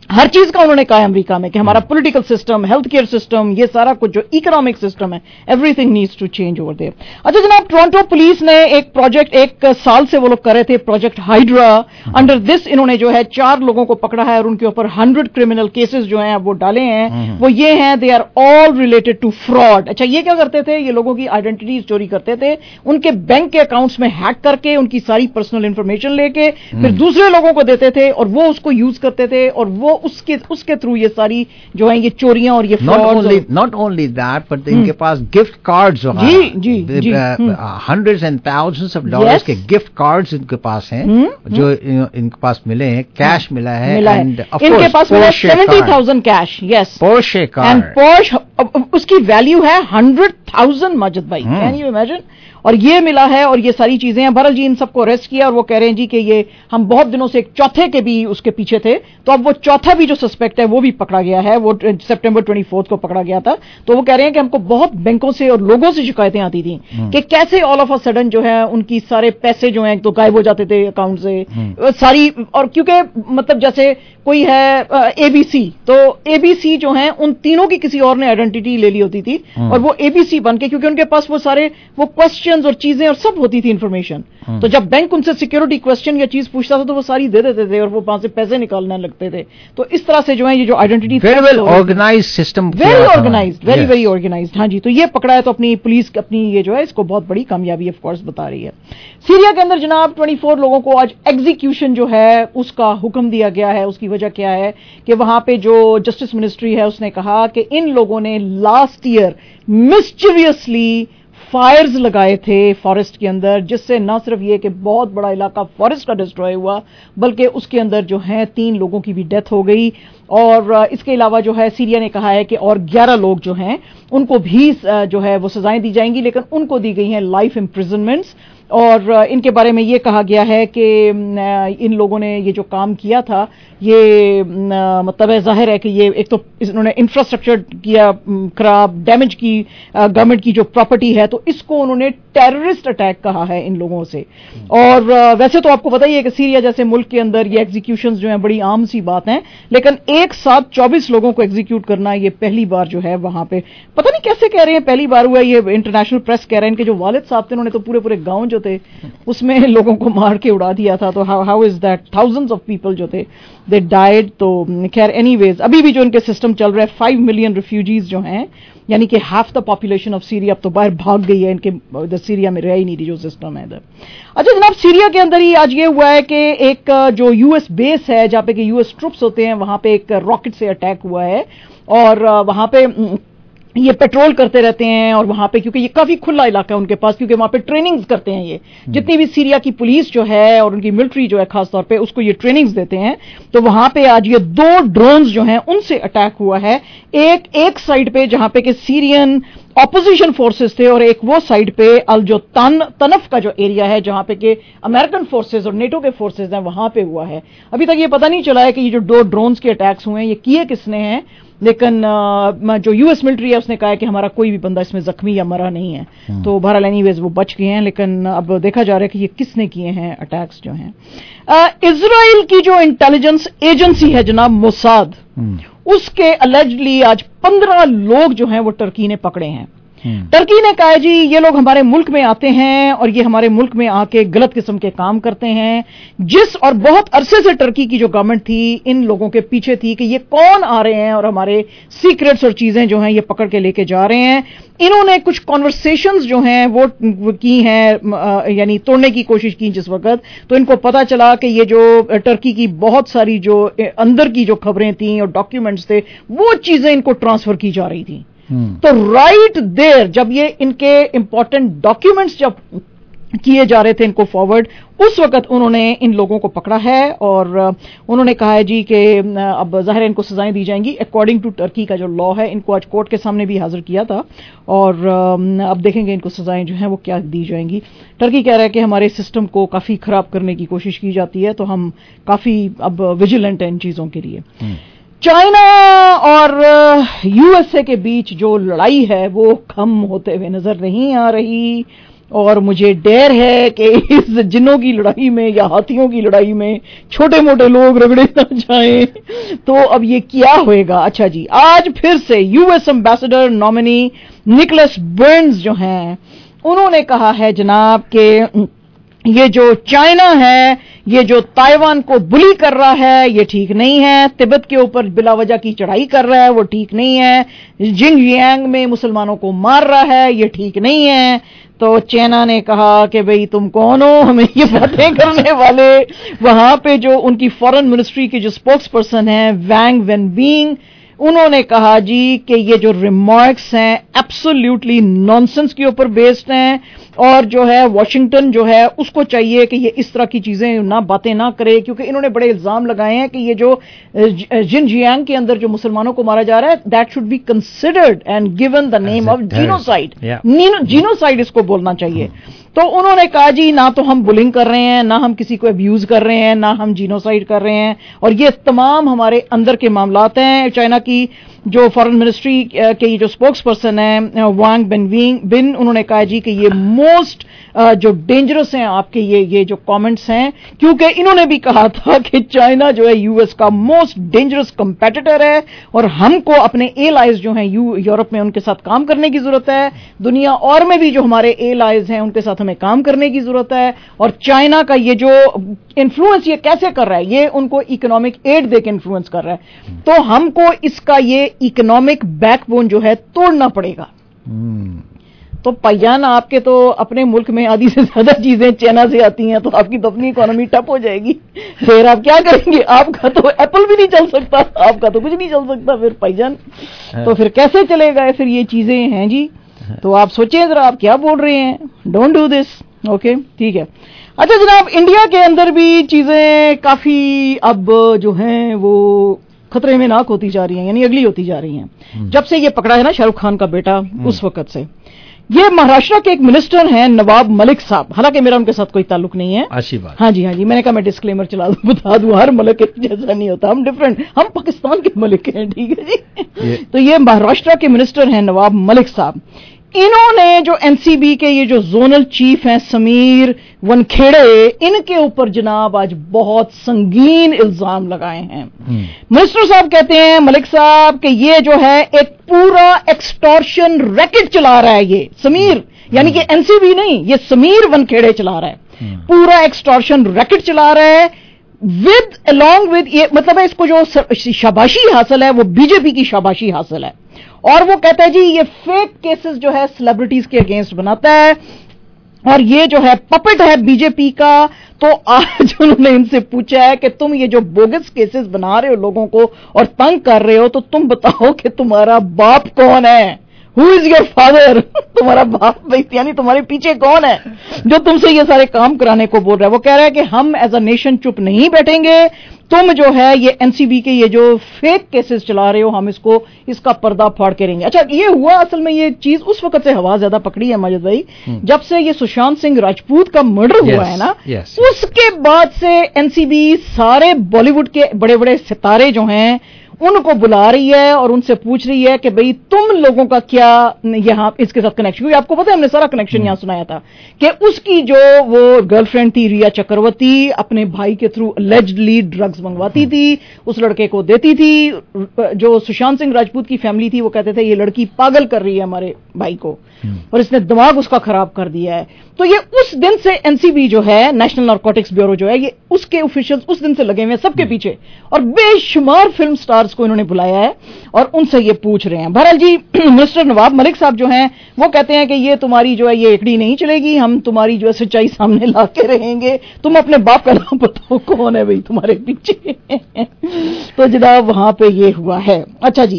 हर चीज का उन्होंने कहा है अमेरिका में कि हमारा political system, health care system, ये सारा कुछ जो इकोनॉमिक सिस्टम है, everything needs to change over there. अच्छा जनाब, टोरंटो पुलिस ने एक प्रोजेक्ट, एक साल से वो लोग कर रहे थे, प्रोजेक्ट हाइड्रा। अंडर दिस इन्होंने जो है चार लोगों को पकड़ा है और उनके ऊपर हंड्रेड क्रिमिनल केसेस जो हैं वो डाले हैं। वो ये हैं, they are all related to fraud. अच्छा, ये क्या करते थे? ये लोगों की आइडेंटिटीज चोरी करते थे, उनके बैंक के अकाउंट्स में हैक करके उनकी सारी पर्सनल इंफॉर्मेशन लेके फिर दूसरे लोगों को देते थे और वो उसको यूज करते थे और वो उसके उसके थ्रू ये सारी जो है ये चोरियां और ये fraud. Not only that but इनके पास गिफ्ट कार्ड्स, जी जी जी, hundreds and thousands of dollars के गिफ्ट कार्ड्स इनके पास हैं, जो इनके पास मिले हैं, कैश मिला है, एंड इनके पास मिला seventy thousand cash. Yes, Porsche car, and Porsche उसकी वैल्यू है हंड्रेड थाउजेंड। माजिद भाई, कैन यू इमेजिन? और ये मिला है और ये सारी चीजें हैं। बहरहाल जी इन सबको अरेस्ट किया और वो कह रहे हैं जी कि ये हम बहुत दिनों से एक चौथे के भी उसके पीछे थे, तो अब वो चौथा भी जो सस्पेक्ट है वो भी पकड़ा गया है। वो सितंबर चौबीस को पकड़ा गया था। तो वो कह रहे हैं कि हमको बहुत बैंकों से और लोगों से शिकायतें आती थी कि कैसे ऑल ऑफ अ सडन जो है उनकी सारे पैसे जो हैं तो गायब हो जाते थे अकाउंट से सारी। और क्योंकि मतलब जैसे कोई है एबीसी, तो एबीसी जो है उन तीनों की किसी और ने आइडेंटिटी ले ली होती थी और वो एबीसी बन के, क्योंकि उनके पास वो सारे वो क्वेश्चंस और चीजें और सब होती थी इंफॉर्मेशन, तो जब बैंक उनसे सिक्योरिटी क्वेश्चन या चीज पूछता था तो वो सारी दे देते थे और वो वहां से पैसे निकालने लगते थे। तो इस तरह से जो है ये जो identity, very well organised system, very organised, very very organised. हाँ जी, तो ये पकड़ा है तो अपनी पुलिस अपनी ये जो है इसको बहुत बड़ी कामयाबी ऑफ कोर्स बता रही है। सीरिया के अंदर जनाब चौबीस लोगों को आज एग्जीक्यूशन जो है उसका हुक्म दिया गया है। उसकी वजह क्या है कि वहां पे जो जस्टिस मिनिस्ट्री है उसने कहा कि इन लोगों ने लास्ट ईयर मिस्चीवियसली फायर्स लगाए थे फॉरेस्ट के अंदर, जिससे न सिर्फ ये कि बहुत बड़ा इलाका फॉरेस्ट का डिस्ट्रॉय हुआ बल्कि उसके अंदर जो है तीन लोगों की भी डेथ हो गई। और इसके अलावा जो है सीरिया ने कहा है कि और ग्यारह लोग जो हैं उनको भी जो है वो सजाएं दी जाएंगी, लेकिन उनको दी गई हैं लाइफ इम्प्रिजनमेंट्स। और इनके बारे में ये कहा गया है कि इन लोगों ने ये जो काम किया था ये मतलब है जाहिर है कि ये एक तो इन्होंने इंफ्रास्ट्रक्चर किया खराब, डैमेज की गवर्नमेंट की जो प्रॉपर्टी है, तो इसको उन्होंने टेररिस्ट अटैक कहा है इन लोगों से। और वैसे तो आपको पता ही है कि सीरिया जैसे मुल्क के अंदर ये एग्जीक्यूशंस जो हैं बड़ी आम सी बात हैं, लेकिन एक साथ चौबीस लोगों को एग्जीक्यूट करना ये पहली बार जो है वहां पे, पता नहीं कैसे कह रहे हैं पहली बार हुआ। ये इंटरनेशनल प्रेस कह रहे हैं, इनके जो वालिद साहब थे उन्होंने तो पूरे पूरे गांव जो थे उसमें लोगों को मार के उड़ा दिया था। तो how is that, thousands of people जो थे दे डाइड। तो खैर एनीवेज अभी भी जो इनके सिस्टम चल रहा है, फाइव मिलियन रिफ्यूजीज जो हैं, यानी कि half the population of Syria अब तो बाहर भाग गई है, इनके इधर सीरिया में रह ही नहीं रही जो सिस्टम है इधर। अच्छा जनाब, सीरिया के अंदर ही आज ये हुआ है कि एक जो यूएस बेस है जहां पे कि यूएस ट्रुप्स होते हैं, वहां पे एक रॉकेट से अटैक हुआ है और वहां पे ये पेट्रोल करते रहते हैं। और वहां पे क्योंकि ये काफी खुला इलाका है उनके पास, क्योंकि वहां पे ट्रेनिंग्स करते हैं ये जितनी भी सीरिया की पुलिस जो है और उनकी मिलिट्री जो है खास तौर पे उसको ये ट्रेनिंग्स देते हैं। तो वहां पे आज ये दो ड्रोन्स जो हैं उनसे अटैक हुआ है, एक एक साइड पे जहां पे कि सीरियन ऑपोजिशन फोर्सेस थे और एक वो साइड पे अल जो तन तनफ का जो एरिया है जहां पे कि अमेरिकन फोर्सेस और नेटो के फोर्सेस हैं वहां पे हुआ है। अभी तक ये पता नहीं चला है कि ये जो दो ड्रोन्स के अटैक्स हुए हैं ये किए किसने हैं, लेकिन आ, जो यूएस मिलिट्री है उसने कहा है कि हमारा कोई भी बंदा इसमें जख्मी या मरा नहीं है। तो बहरहाल एनीवेज वो बच गए हैं, लेकिन अब देखा जा रहा है कि ये किसने किए हैं अटैक्स जो हैं। इजराइल की जो इंटेलिजेंस एजेंसी है जनाब मोसाद, उसके अलेजली आज पंद्रह लोग जो हैं वो टर्की ने पकड़े हैं। टर्की ने कहा जी ये लोग हमारे मुल्क में आते हैं और ये हमारे मुल्क में आके गलत किस्म के काम करते हैं। जिस और बहुत अरसे से टर्की की जो गवर्नमेंट थी इन लोगों के पीछे थी कि ये कौन आ रहे हैं और हमारे सीक्रेट्स और चीजें जो हैं ये पकड़ के लेके जा रहे हैं। इन्होंने कुछ कॉन्वर्सेशंस जो हैं वो की हैं, यानी तोड़ने की कोशिश की जिस वक्त, तो इनको पता चला कि ये जो टर्की की बहुत सारी जो अंदर की जो खबरें थी और डॉक्यूमेंट्स थे वो चीजें इनको ट्रांसफर की जा रही थी। तो राइट देयर जब ये इनके इंपॉर्टेंट डॉक्यूमेंट्स जब किए जा रहे थे इनको फॉरवर्ड, उस वक्त उन्होंने इन लोगों को पकड़ा है और उन्होंने कहा है जी कि अब जाहिर है इनको सजाएं दी जाएंगी अकॉर्डिंग टू टर्की का जो लॉ है। इनको आज कोर्ट के सामने भी हाजिर किया था और अब देखेंगे इनको सजाएं जो हैं वो क्या दी जाएंगी। टर्की कह रहा है कि हमारे सिस्टम को काफी खराब करने की कोशिश की जाती है, तो हम काफी अब विजिलेंट हैं इन चीजों के लिए। चाइना और यूएसए के बीच जो लड़ाई है वो कम होते हुए नजर नहीं आ रही اور مجھے ڈر ہے کہ اس جنوں کی لڑائی میں یا ہاتھیوں کی لڑائی میں چھوٹے موٹے لوگ رگڑے نہ جائیں. تو اب یہ کیا ہوئے گا. اچھا جی, آج پھر سے U S ambassador nominee Nicholas Burns جو ہیں انہوں نے کہا ہے جناب کہ یہ جو چائنا ہے, یہ جو تائیوان کو بلی کر رہا ہے, یہ ٹھیک نہیں ہے. تبت کے اوپر بلا وجہ کی چڑھائی کر رہا ہے, وہ ٹھیک نہیں ہے. جنگ یانگ میں مسلمانوں کو مار رہا ہے, یہ ٹھیک نہیں ہے. تو چائنا نے کہا کہ بھئی تم کون ہو ہمیں یہ باتیں کرنے والے. وہاں پہ جو ان کی فارن منسٹری کے جو spokesperson Wang Wenbin بینگ, انہوں نے کہا جی کہ یہ جو ریمارکس ہیں ایبسولیوٹلی نانسنس کے اوپر بیسڈ ہیں, اور جو ہے واشنگٹن جو ہے اس کو چاہیے کہ یہ اس طرح کی چیزیں نہ باتیں نہ کرے, کیونکہ انہوں نے بڑے الزام لگائے ہیں کہ یہ جو جن جیانگ کے اندر جو مسلمانوں کو مارا جا رہا ہے that should be considered and given the name of genocide. Genocide اس کو بولنا چاہیے. تو انہوں نے کہا جی نہ تو ہم بلنگ کر رہے ہیں, نہ ہم کسی کو ابیوز کر رہے ہیں, نہ ہم جینوسائیڈ کر رہے ہیں, اور یہ تمام ہمارے اندر کے معاملات ہیں. چائنا کی جو فارن منسٹری کے یہ جو اسپوکس پرسن ہیں وانگ بن وینگ بن, انہوں نے کہا جی کہ یہ موسٹ جو ڈینجرس ہیں آپ کے یہ یہ جو کامنٹس ہیں, کیونکہ انہوں نے بھی کہا تھا کہ چائنا جو ہے یو ایس کا موسٹ ڈینجرس کمپیٹیٹر ہے, اور ہم کو اپنے ایلائز جو ہیں یورپ میں ان کے ساتھ کام کرنے کی ضرورت ہے. دنیا اور میں بھی جو ہمارے ایلائز ہیں ان کے ساتھ ہمیں کام کرنے کی ضرورت ہے. اور چائنا کا یہ جو انفلوئنس یہ کیسے کر رہا ہے, یہ ان کو اکنامک ایڈ دے کے انفلوئنس کر رہا ہے. تو ہم کو اس کا یہ اکنامک بیک بون جو ہے توڑنا پڑے گا. تو پائیان آپ کے تو اپنے ملک میں آدھی سے زیادہ چیزیں چائنا سے آتی ہیں, تو آپ کی تو اپنی اکانومی ٹپ ہو جائے گی. پھر آپ کیا کریں گے, آپ کا تو ایپل بھی نہیں چل سکتا, آپ کا تو کچھ نہیں چل سکتا پھر پائیان. تو پھر کیسے چلے گا پھر یہ چیزیں ہیں جی. تو آپ سوچیں ذرا آپ کیا بول رہے ہیں. Don't do this. اوکے ٹھیک ہے. اچھا جناب, انڈیا کے اندر بھی چیزیں کافی اب جو ہیں وہ خطرے میں ناک ہوتی جا رہی ہیں, یعنی اگلی ہوتی جا رہی ہیں. جب سے یہ پکڑا ہے نا شاہ رخ خان کا بیٹا, اس وقت سے یہ مہاراشٹر کے ایک منسٹر ہیں نواب ملک صاحب, حالانکہ میرا ان کے ساتھ کوئی تعلق نہیں ہے. اچھی بات. ہاں جی ہاں جی, میں نے کہا میں ڈسکلیمر چلا دوں, بتا دوں ہر ملک جیسا نہیں ہوتا, ہم ڈفرینٹ, ہم پاکستان کے ملک ہیں, ٹھیک ہے جی. تو یہ مہاراشٹر کے منسٹر ہیں نواب ملک صاحب. انہوں نے جو این سی بی کے یہ جو زونل چیف ہیں سمیر ونکھیڑے, ان کے اوپر جناب آج بہت سنگین الزام لگائے ہیں. منسٹر صاحب کہتے ہیں ملک صاحب کہ یہ جو ہے ایک پورا ایکسٹورشن ریکٹ چلا رہا ہے یہ سمیر, یعنی کہ این سی بی نہیں, یہ سمیر ونکھیڑے چلا رہا ہے, پورا ایکسٹورشن ریکٹ چلا رہا ہے ود along ود, یہ مطلب ہے اس کو جو شاباشی حاصل ہے وہ بی جے پی کی شاباشی حاصل ہے. اور وہ کہتا ہے جی یہ فیک کیسز جو ہے سیلیبریٹیز کے اگینسٹ بناتا ہے, اور یہ جو ہے پپٹ ہے بی جے پی کا. تو آج انہوں نے ان سے پوچھا ہے کہ تم یہ جو بوگس کیسز بنا رہے ہو لوگوں کو اور تنگ کر رہے ہو, تو تم بتاؤ کہ تمہارا باپ کون ہے, ہو از یور فادر, تمہارا باپ یعنی تمہارے پیچھے کون ہے جو تم سے یہ سارے کام کرانے کو بول رہا ہے. وہ کہہ رہا ہے کہ ہم ایز اے نیشن چپ نہیں بیٹھیں گے, تم جو ہے یہ این سی بی کے یہ جو فیک کیسز چلا رہے ہو ہم اس کو اس کا پردہ پھاڑ کے رہیں گے. اچھا یہ ہوا اصل میں یہ چیز اس وقت سے ہوا زیادہ پکڑی ہے ماجد بھائی, جب سے یہ سشانت سنگھ راجپوت کا مرڈر ہوا ہے نا, اس کے بعد سے این سی بی سارے بالی ووڈ کے بڑے بڑے ستارے جو ہیں ان کو بلا رہی ہے اور ان سے پوچھ رہی ہے کہ بھئی تم لوگوں کا کیا یہاں اس کے ساتھ کنیکشن, کیونکہ آپ کو پتا ہے ہم نے سارا کنیکشن یہاں سنایا تھا کہ اس کی جو وہ گرل فرینڈ تھی ریا چکرورتی, اپنے بھائی کے تھرو اللیجڈلی ڈرگز منگواتی تھی, اس لڑکے کو دیتی تھی. جو سشانت سنگھ راجپوت کی فیملی تھی وہ کہتے تھے یہ لڑکی پاگل کر رہی ہے ہمارے بھائی کو, اور اس نے دماغ اس کا خراب کر دیا ہے. تو یہ اس دن سے این سی بی جو ہے نیشنل نارکوٹکس بیورو جو ہے, یہ اس کے آفیشلز اس دن سے لگے ہوئے ہیں سب کے پیچھے, اور بے شمار فلم سٹارز کو انہوں نے بلایا ہے اور ان سے یہ پوچھ رہے ہیں. بہرحال جی منسٹر نواب ملک صاحب جو ہیں وہ کہتے ہیں کہ یہ تمہاری جو ہے یہ ایکڑی نہیں چلے گی, ہم تمہاری جو ہے سچائی سامنے لا کے رہیں گے, تم اپنے باپ کا نام بتاؤ کون ہے بھائی تمہارے پیچھے. تو جناب وہاں پہ یہ ہوا ہے. اچھا جی,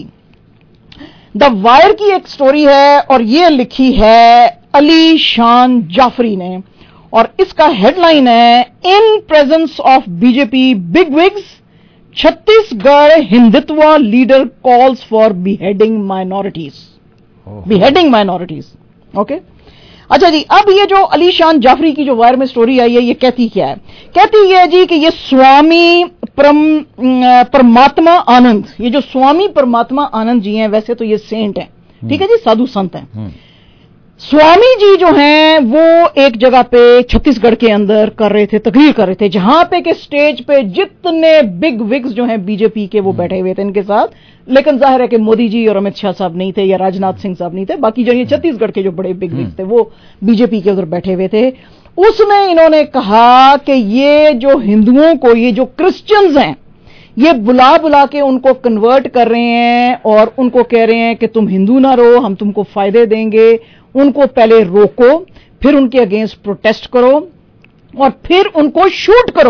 دا وائر کی ایک سٹوری ہے اور یہ لکھی ہے علی شان جعفری نے, اور اس کا ہیڈ لائن ہے in presence of B J P big wigs Chhattisgarh Hindutva leader calls for beheading minorities. Beheading minorities okay. اچھا جی, اب یہ جو علی شان جعفری کی جو وائر میں سٹوری آئی ہے یہ کہتی کیا ہے, کہتی یہ ہے جی کہ یہ سوامی پرم پرماتما آنند, یہ جو سوامی پرماتما آنند جی ہیں ویسے تو یہ سینٹ ہیں, ٹھیک ہے جی, سادھو سنت ہیں. स्वामी जी जो हैं वो एक जगह पे छत्तीसगढ़ के अंदर कर रहे थे, तकरीर कर रहे थे, जहां पे के स्टेज पे जितने बिग विग्स जो हैं बीजेपी के वो बैठे हुए थे इनके साथ, लेकिन जाहिर है कि मोदी जी और अमित शाह साहब नहीं थे या राजनाथ सिंह साहब नहीं थे, बाकी जो ये छत्तीसगढ़ के जो बड़े बिग विग्स थे वो बीजेपी के उधर बैठे हुए थे। उसमें इन्होंने कहा कि ये जो हिंदुओं को, ये जो क्रिश्चियंस हैं, ये बुला बुला के उनको कन्वर्ट कर रहे हैं और उनको कह रहे हैं कि तुम हिंदू ना रहो, हम तुमको फायदे देंगे। उनको पहले रोको, फिर उनके अगेंस्ट प्रोटेस्ट करो और फिर उनको शूट करो।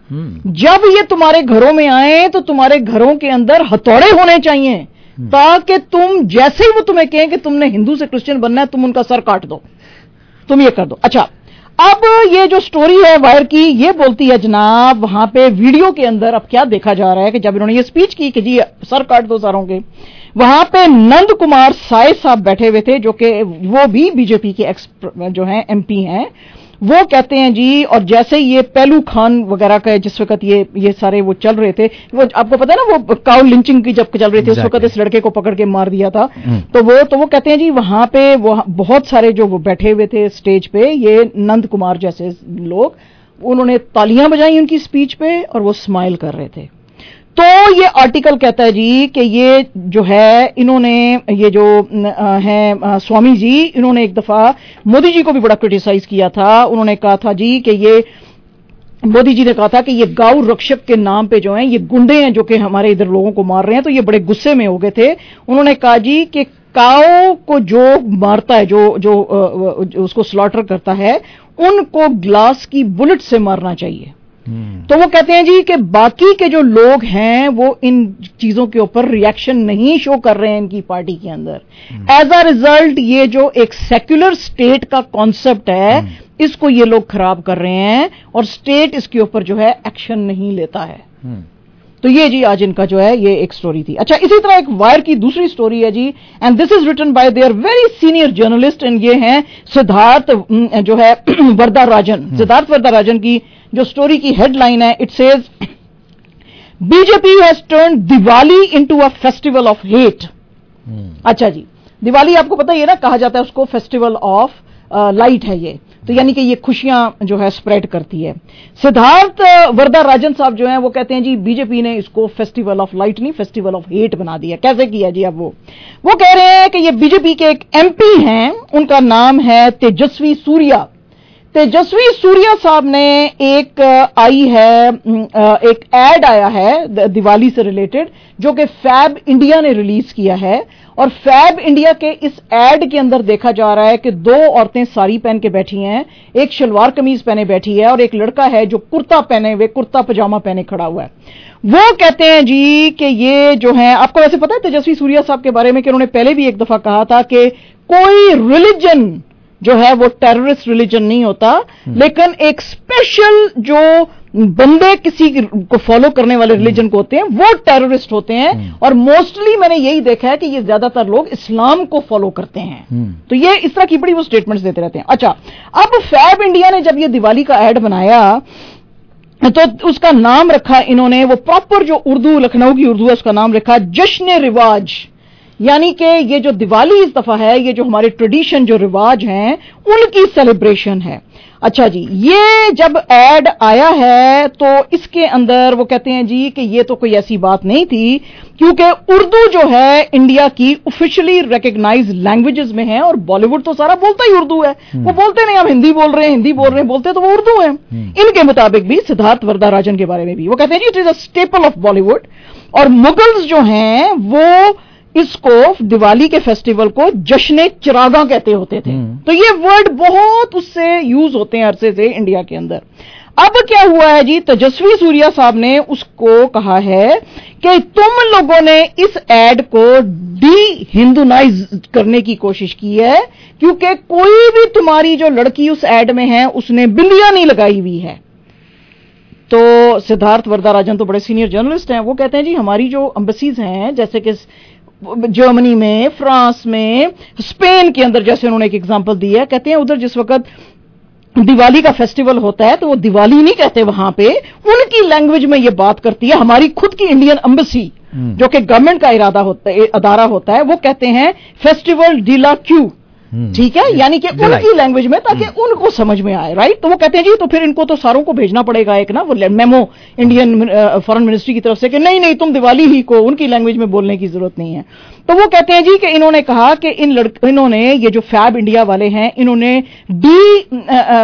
जब ये तुम्हारे घरों में आए तो तुम्हारे घरों के अंदर हथौड़े होने चाहिए, ताकि तुम जैसे ही वो तुम्हें कहें कि तुमने हिंदू से क्रिश्चियन बनना है, तुम उनका सर काट दो, तुम ये कर दो। अच्छा, अब ये जो स्टोरी है वायर की, ये बोलती है जनाब वहां पे वीडियो के अंदर अब क्या देखा जा रहा है कि जब इन्होंने ये स्पीच की कि जी सर काट दो सारों के, वहां पे नंद कुमार साय साहब बैठे हुए थे, जो कि वो भी बीजेपी के एक्स जो हैं एमपी हैं। वो कहते हैं जी, और जैसे ये पहलू खान वगैरह का जिस वक्त ये ये सारे वो चल रहे थे, वो आपको पता है ना वो काउ लिंचिंग की जब चल रही थी, उस वक्त इस लड़के को पकड़ के मार दिया था। तो वो तो वो कहते हैं जी वहां पे वो बहुत सारे जो वो बैठे हुए थे स्टेज पे, ये नंद कुमार जैसे लोग, उन्होंने तालियां बजाई उनकी स्पीच पे और वो स्माइल कर रहे थे। तो ये आर्टिकल कहता है जी कि ये जो है इन्होंने ये जो है स्वामी जी, इन्होंने एक दफा मोदी जी को भी बड़ा क्रिटिसाइज किया था। उन्होंने कहा था जी कि ये मोदी जी ने कहा था कि ये गौ रक्षक के नाम पे जो हैं ये गुंडे हैं जो कि हमारे इधर लोगों को मार रहे हैं। तो ये बड़े गुस्से में हो गए थे। उन्होंने कहा जी कि काओ को जो मारता है, जो जो, जो उसको स्लॉटर करता है, उनको ग्लास की बुलेट से मारना चाहिए। तो वो कहते हैं जी कि बाकी के जो लोग हैं वो इन चीजों के ऊपर रिएक्शन नहीं शो कर रहे हैं इनकी पार्टी के अंदर। एज अ रिजल्ट ये जो एक सेक्युलर स्टेट का कॉन्सेप्ट है, इसको ये लोग खराब कर रहे हैं और स्टेट इसके ऊपर जो है एक्शन नहीं लेता है। तो ये जी आज इनका जो है ये एक स्टोरी थी। अच्छा, इसी तरह एक वायर की दूसरी स्टोरी है जी, and this is written by their very senior journalist, and ये हैं सिद्धार्थ जो है वर्दा राजन। सिद्धार्थ वर्दा राजन की जो स्टोरी की हेडलाइन है, it says BJP has turned Diwali into a festival of hate. अच्छा जी, दिवाली आपको पता ही है ना, कहा जाता है उसको फेस्टिवल ऑफ लाइट है ये, तो यानी कि ये खुशियां जो है स्प्रेड करती है। सिद्धार्थ वर्दा राजन साहब जो हैं वो कहते हैं जी बीजेपी ने इसको फेस्टिवल ऑफ लाइट नहीं, फेस्टिवल ऑफ हेट बना दिया। कैसे किया जी? अब वो वो कह रहे हैं कि ये बीजेपी के एक एमपी हैं, उनका नाम है तेजस्वी सूर्या। तेजस्वी सूर्या साहब ने एक आई है, एक एड आया है दिवाली से रिलेटेड, जो कि फैब इंडिया ने रिलीज किया है। और फैब इंडिया के इस एड के अंदर देखा जा रहा है कि दो औरतें साड़ी पहन के बैठी हैं, एक शलवार कमीज पहने बैठी है और एक लड़का है जो कुर्ता पहने हुए, कुर्ता पजामा पहने खड़ा हुआ है। वो कहते हैं जी कि ये जो है, आपको वैसे पता है तेजस्वी सूर्या साहब के बारे में कि उन्होंने पहले भी एक दफा कहा था कि कोई रिलीजन जो है वो टेररिस्ट रिलीजन नहीं होता, लेकिन एक स्पेशल जो बंदे किसी को फॉलो करने वाले रिलीजन को होते हैं वो टेररिस्ट होते हैं। और मोस्टली मैंने यही देखा है कि ये ज्यादातर लोग इस्लाम को फॉलो करते हैं। तो ये इस तरह की बड़ी वो स्टेटमेंट्स देते रहते हैं। अच्छा, अब फैब इंडिया ने जब ये दिवाली का एड बनाया तो उसका नाम रखा इन्होंने, वो प्रॉपर जो उर्दू, लखनऊ की उर्दू है, उसका नाम रखा जश्न रिवाज। यानी कि ये जो दिवाली इस दफा है, ये जो हमारे ट्रेडिशन, जो रिवाज हैं, उनकी सेलिब्रेशन है। अच्छा जी, ये जब एड आया है तो इसके अंदर वो कहते हैं जी कि ये तो कोई ऐसी बात नहीं थी, क्योंकि उर्दू जो है इंडिया की ऑफिशियली रिकॉग्नाइज्ड लैंग्वेजेस में है और बॉलीवुड तो सारा बोलता ही उर्दू है। वो बोलते नहीं हम हिंदी बोल रहे हैं, हिंदी बोल रहे हैं, बोलते तो वो उर्दू है। इनके मुताबिक भी, सिद्धार्थ वर्दा राजन के बारे में भी वो कहते हैं जी it is a staple of Bollywood. और मुगल्स जो हैं वो इसको, दिवाली के फेस्टिवल को जश्न चिरागा कहते होते थे। तो ये वर्ड बहुत उससे यूज होते हैं अरसे से इंडिया के अंदर। अब क्या हुआ है जी, तेजस्वी सूर्या साहब ने उसको कहा है कि तुम लोगों ने इस एड को डी हिंदुनाइज करने की कोशिश की है, क्योंकि कोई भी तुम्हारी जो लड़की उस एड में है उसने बिंदिया नहीं लगाई हुई है। तो सिद्धार्थ वर्दा राजन तो बड़े सीनियर जर्नलिस्ट हैं, वो कहते हैं जी हमारी जो एम्बेसीज हैं, जैसे कि जर्मनी में, फ्रांस में, स्पेन के अंदर, जैसे उन्होंने एक एग्जांपल दी है, कहते हैं उधर जिस वक्त दिवाली का फेस्टिवल होता है तो वो दिवाली नहीं कहते, वहां पे उनकी लैंग्वेज में ये बात करती है। हमारी खुद की इंडियन एम्बेसी जो कि गवर्नमेंट का इरादा होता है, अदारा होता है, वो कहते हैं फेस्टिवल डी ला क्यू, ठीक है, यानी कि उनकी लैंग्वेज में, ताकि उनको समझ में आए, राइट। तो वो कहते हैं जी तो फिर इनको तो सारों को भेजना पड़ेगा एक ना वो मेमो इंडियन फॉरेन मिनिस्ट्री की तरफ से कि नहीं नहीं तुम दिवाली ही को उनकी लैंग्वेज में बोलने की जरूरत नहीं है। तो वो कहते हैं जी कि इन्होंने कहा कि इन लड़क इन्होंने ये जो फैब इंडिया वाले हैं इन्होंने डी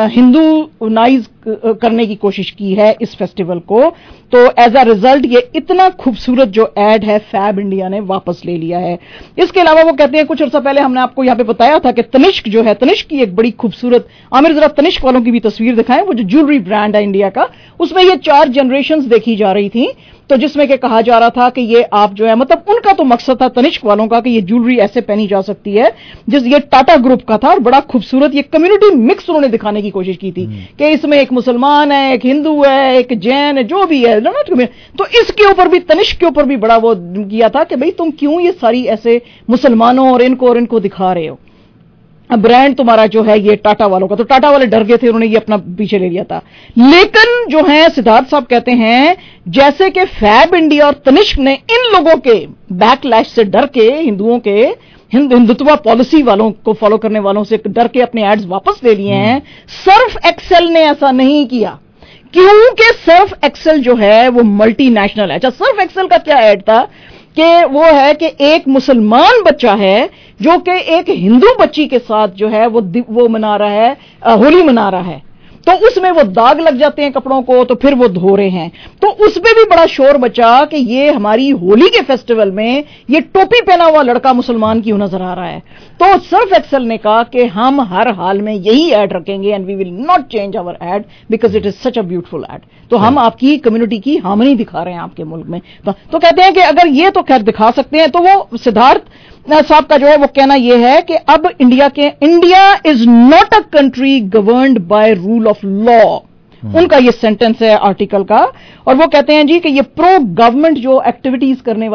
हिंदूनाइज करने की कोशिश की है इस फेस्टिवल को। तो एज अ रिजल्ट ये इतना खूबसूरत जो एड है फैब इंडिया ने वापस ले लिया है। इसके अलावा वो कहते हैं कुछ अर्सा पहले हमने आपको यहाँ पे बताया था कि तनिष्क जो है, तनिष्क की एक बड़ी खूबसूरत, आमिर जरा तनिष्क वालों की भी तस्वीर दिखाएं, वो जो ज्वेलरी ब्रांड है इंडिया का, उसमें ये चार जनरेशंस देखी जा रही थी। तो जिसमें कि कहा जा रहा था कि ये आप जो है, मतलब उनका तो मकसद था तनिष्क वालों का कि ये ज्वेलरी ऐसे पहनी जा सकती है, जिस ये टाटा ग्रुप का था और बड़ा खूबसूरत ये कम्युनिटी मिक्स उन्होंने दिखाने की कोशिश की थी कि इसमें एक मुसलमान है, एक हिंदू है, एक जैन है, जो भी है ना। तो इसके ऊपर भी, तनिष्क के ऊपर भी बड़ा वो किया था कि भाई तुम क्यों ये सारी ऐसे मुसलमानों और इनको और इनको दिखा रहे हो। ब्रांड तुम्हारा जो है ये टाटा वालों का, तो टाटा वाले डर गए थे, उन्होंने ये अपना पीछे ले लिया था। लेकिन जो है सिद्धार्थ साहब कहते हैं जैसे कि फैब इंडिया और तनिष्क ने इन लोगों के बैकलैश से डर के, हिंदुओं के हिंदुत्व पॉलिसी वालों को फॉलो करने वालों से डर के अपने एड्स वापस ले लिए हैं, सर्फ एक्सेल ने ऐसा नहीं किया, क्योंकि सर्फ एक्सेल जो है वो मल्टी नेशनल है। अच्छा, सर्फ एक्सेल का क्या एड था कि वो है कि एक मुसलमान बच्चा है जो कि एक हिंदू बच्ची के साथ जो है वो वो मना रहा है, होली मना रहा है, तो उसमें वो दाग लग जाते हैं कपड़ों को, तो फिर वो धो रहे हैं। तो उसमें भी बड़ा शोर बचा कि ये हमारी होली के फेस्टिवल में ये टोपी पहना हुआ लड़का मुसलमान क्यों नजर आ रहा है। तो सर्फ एक्सेल ने कहा कि हम हर हाल में यही एड रखेंगे and we will not change our ad because it is such a beautiful ad. तो हम आपकी कम्युनिटी की हार्मनी दिखा रहे हैं आपके मुल्क में। तो, तो कहते हैं कि अगर ये तो खैर दिखा सकते हैं, तो वो सिद्धार्थ साहब का जो है वो कहना यह है कि अब इंडिया के India is not a country governed by rule of law, उनका ये सेंटेंस है आर्टिकल का। और वो कहते हैं जी कि ये प्रो गवर्नमेंट जो एक्टिविटीज करने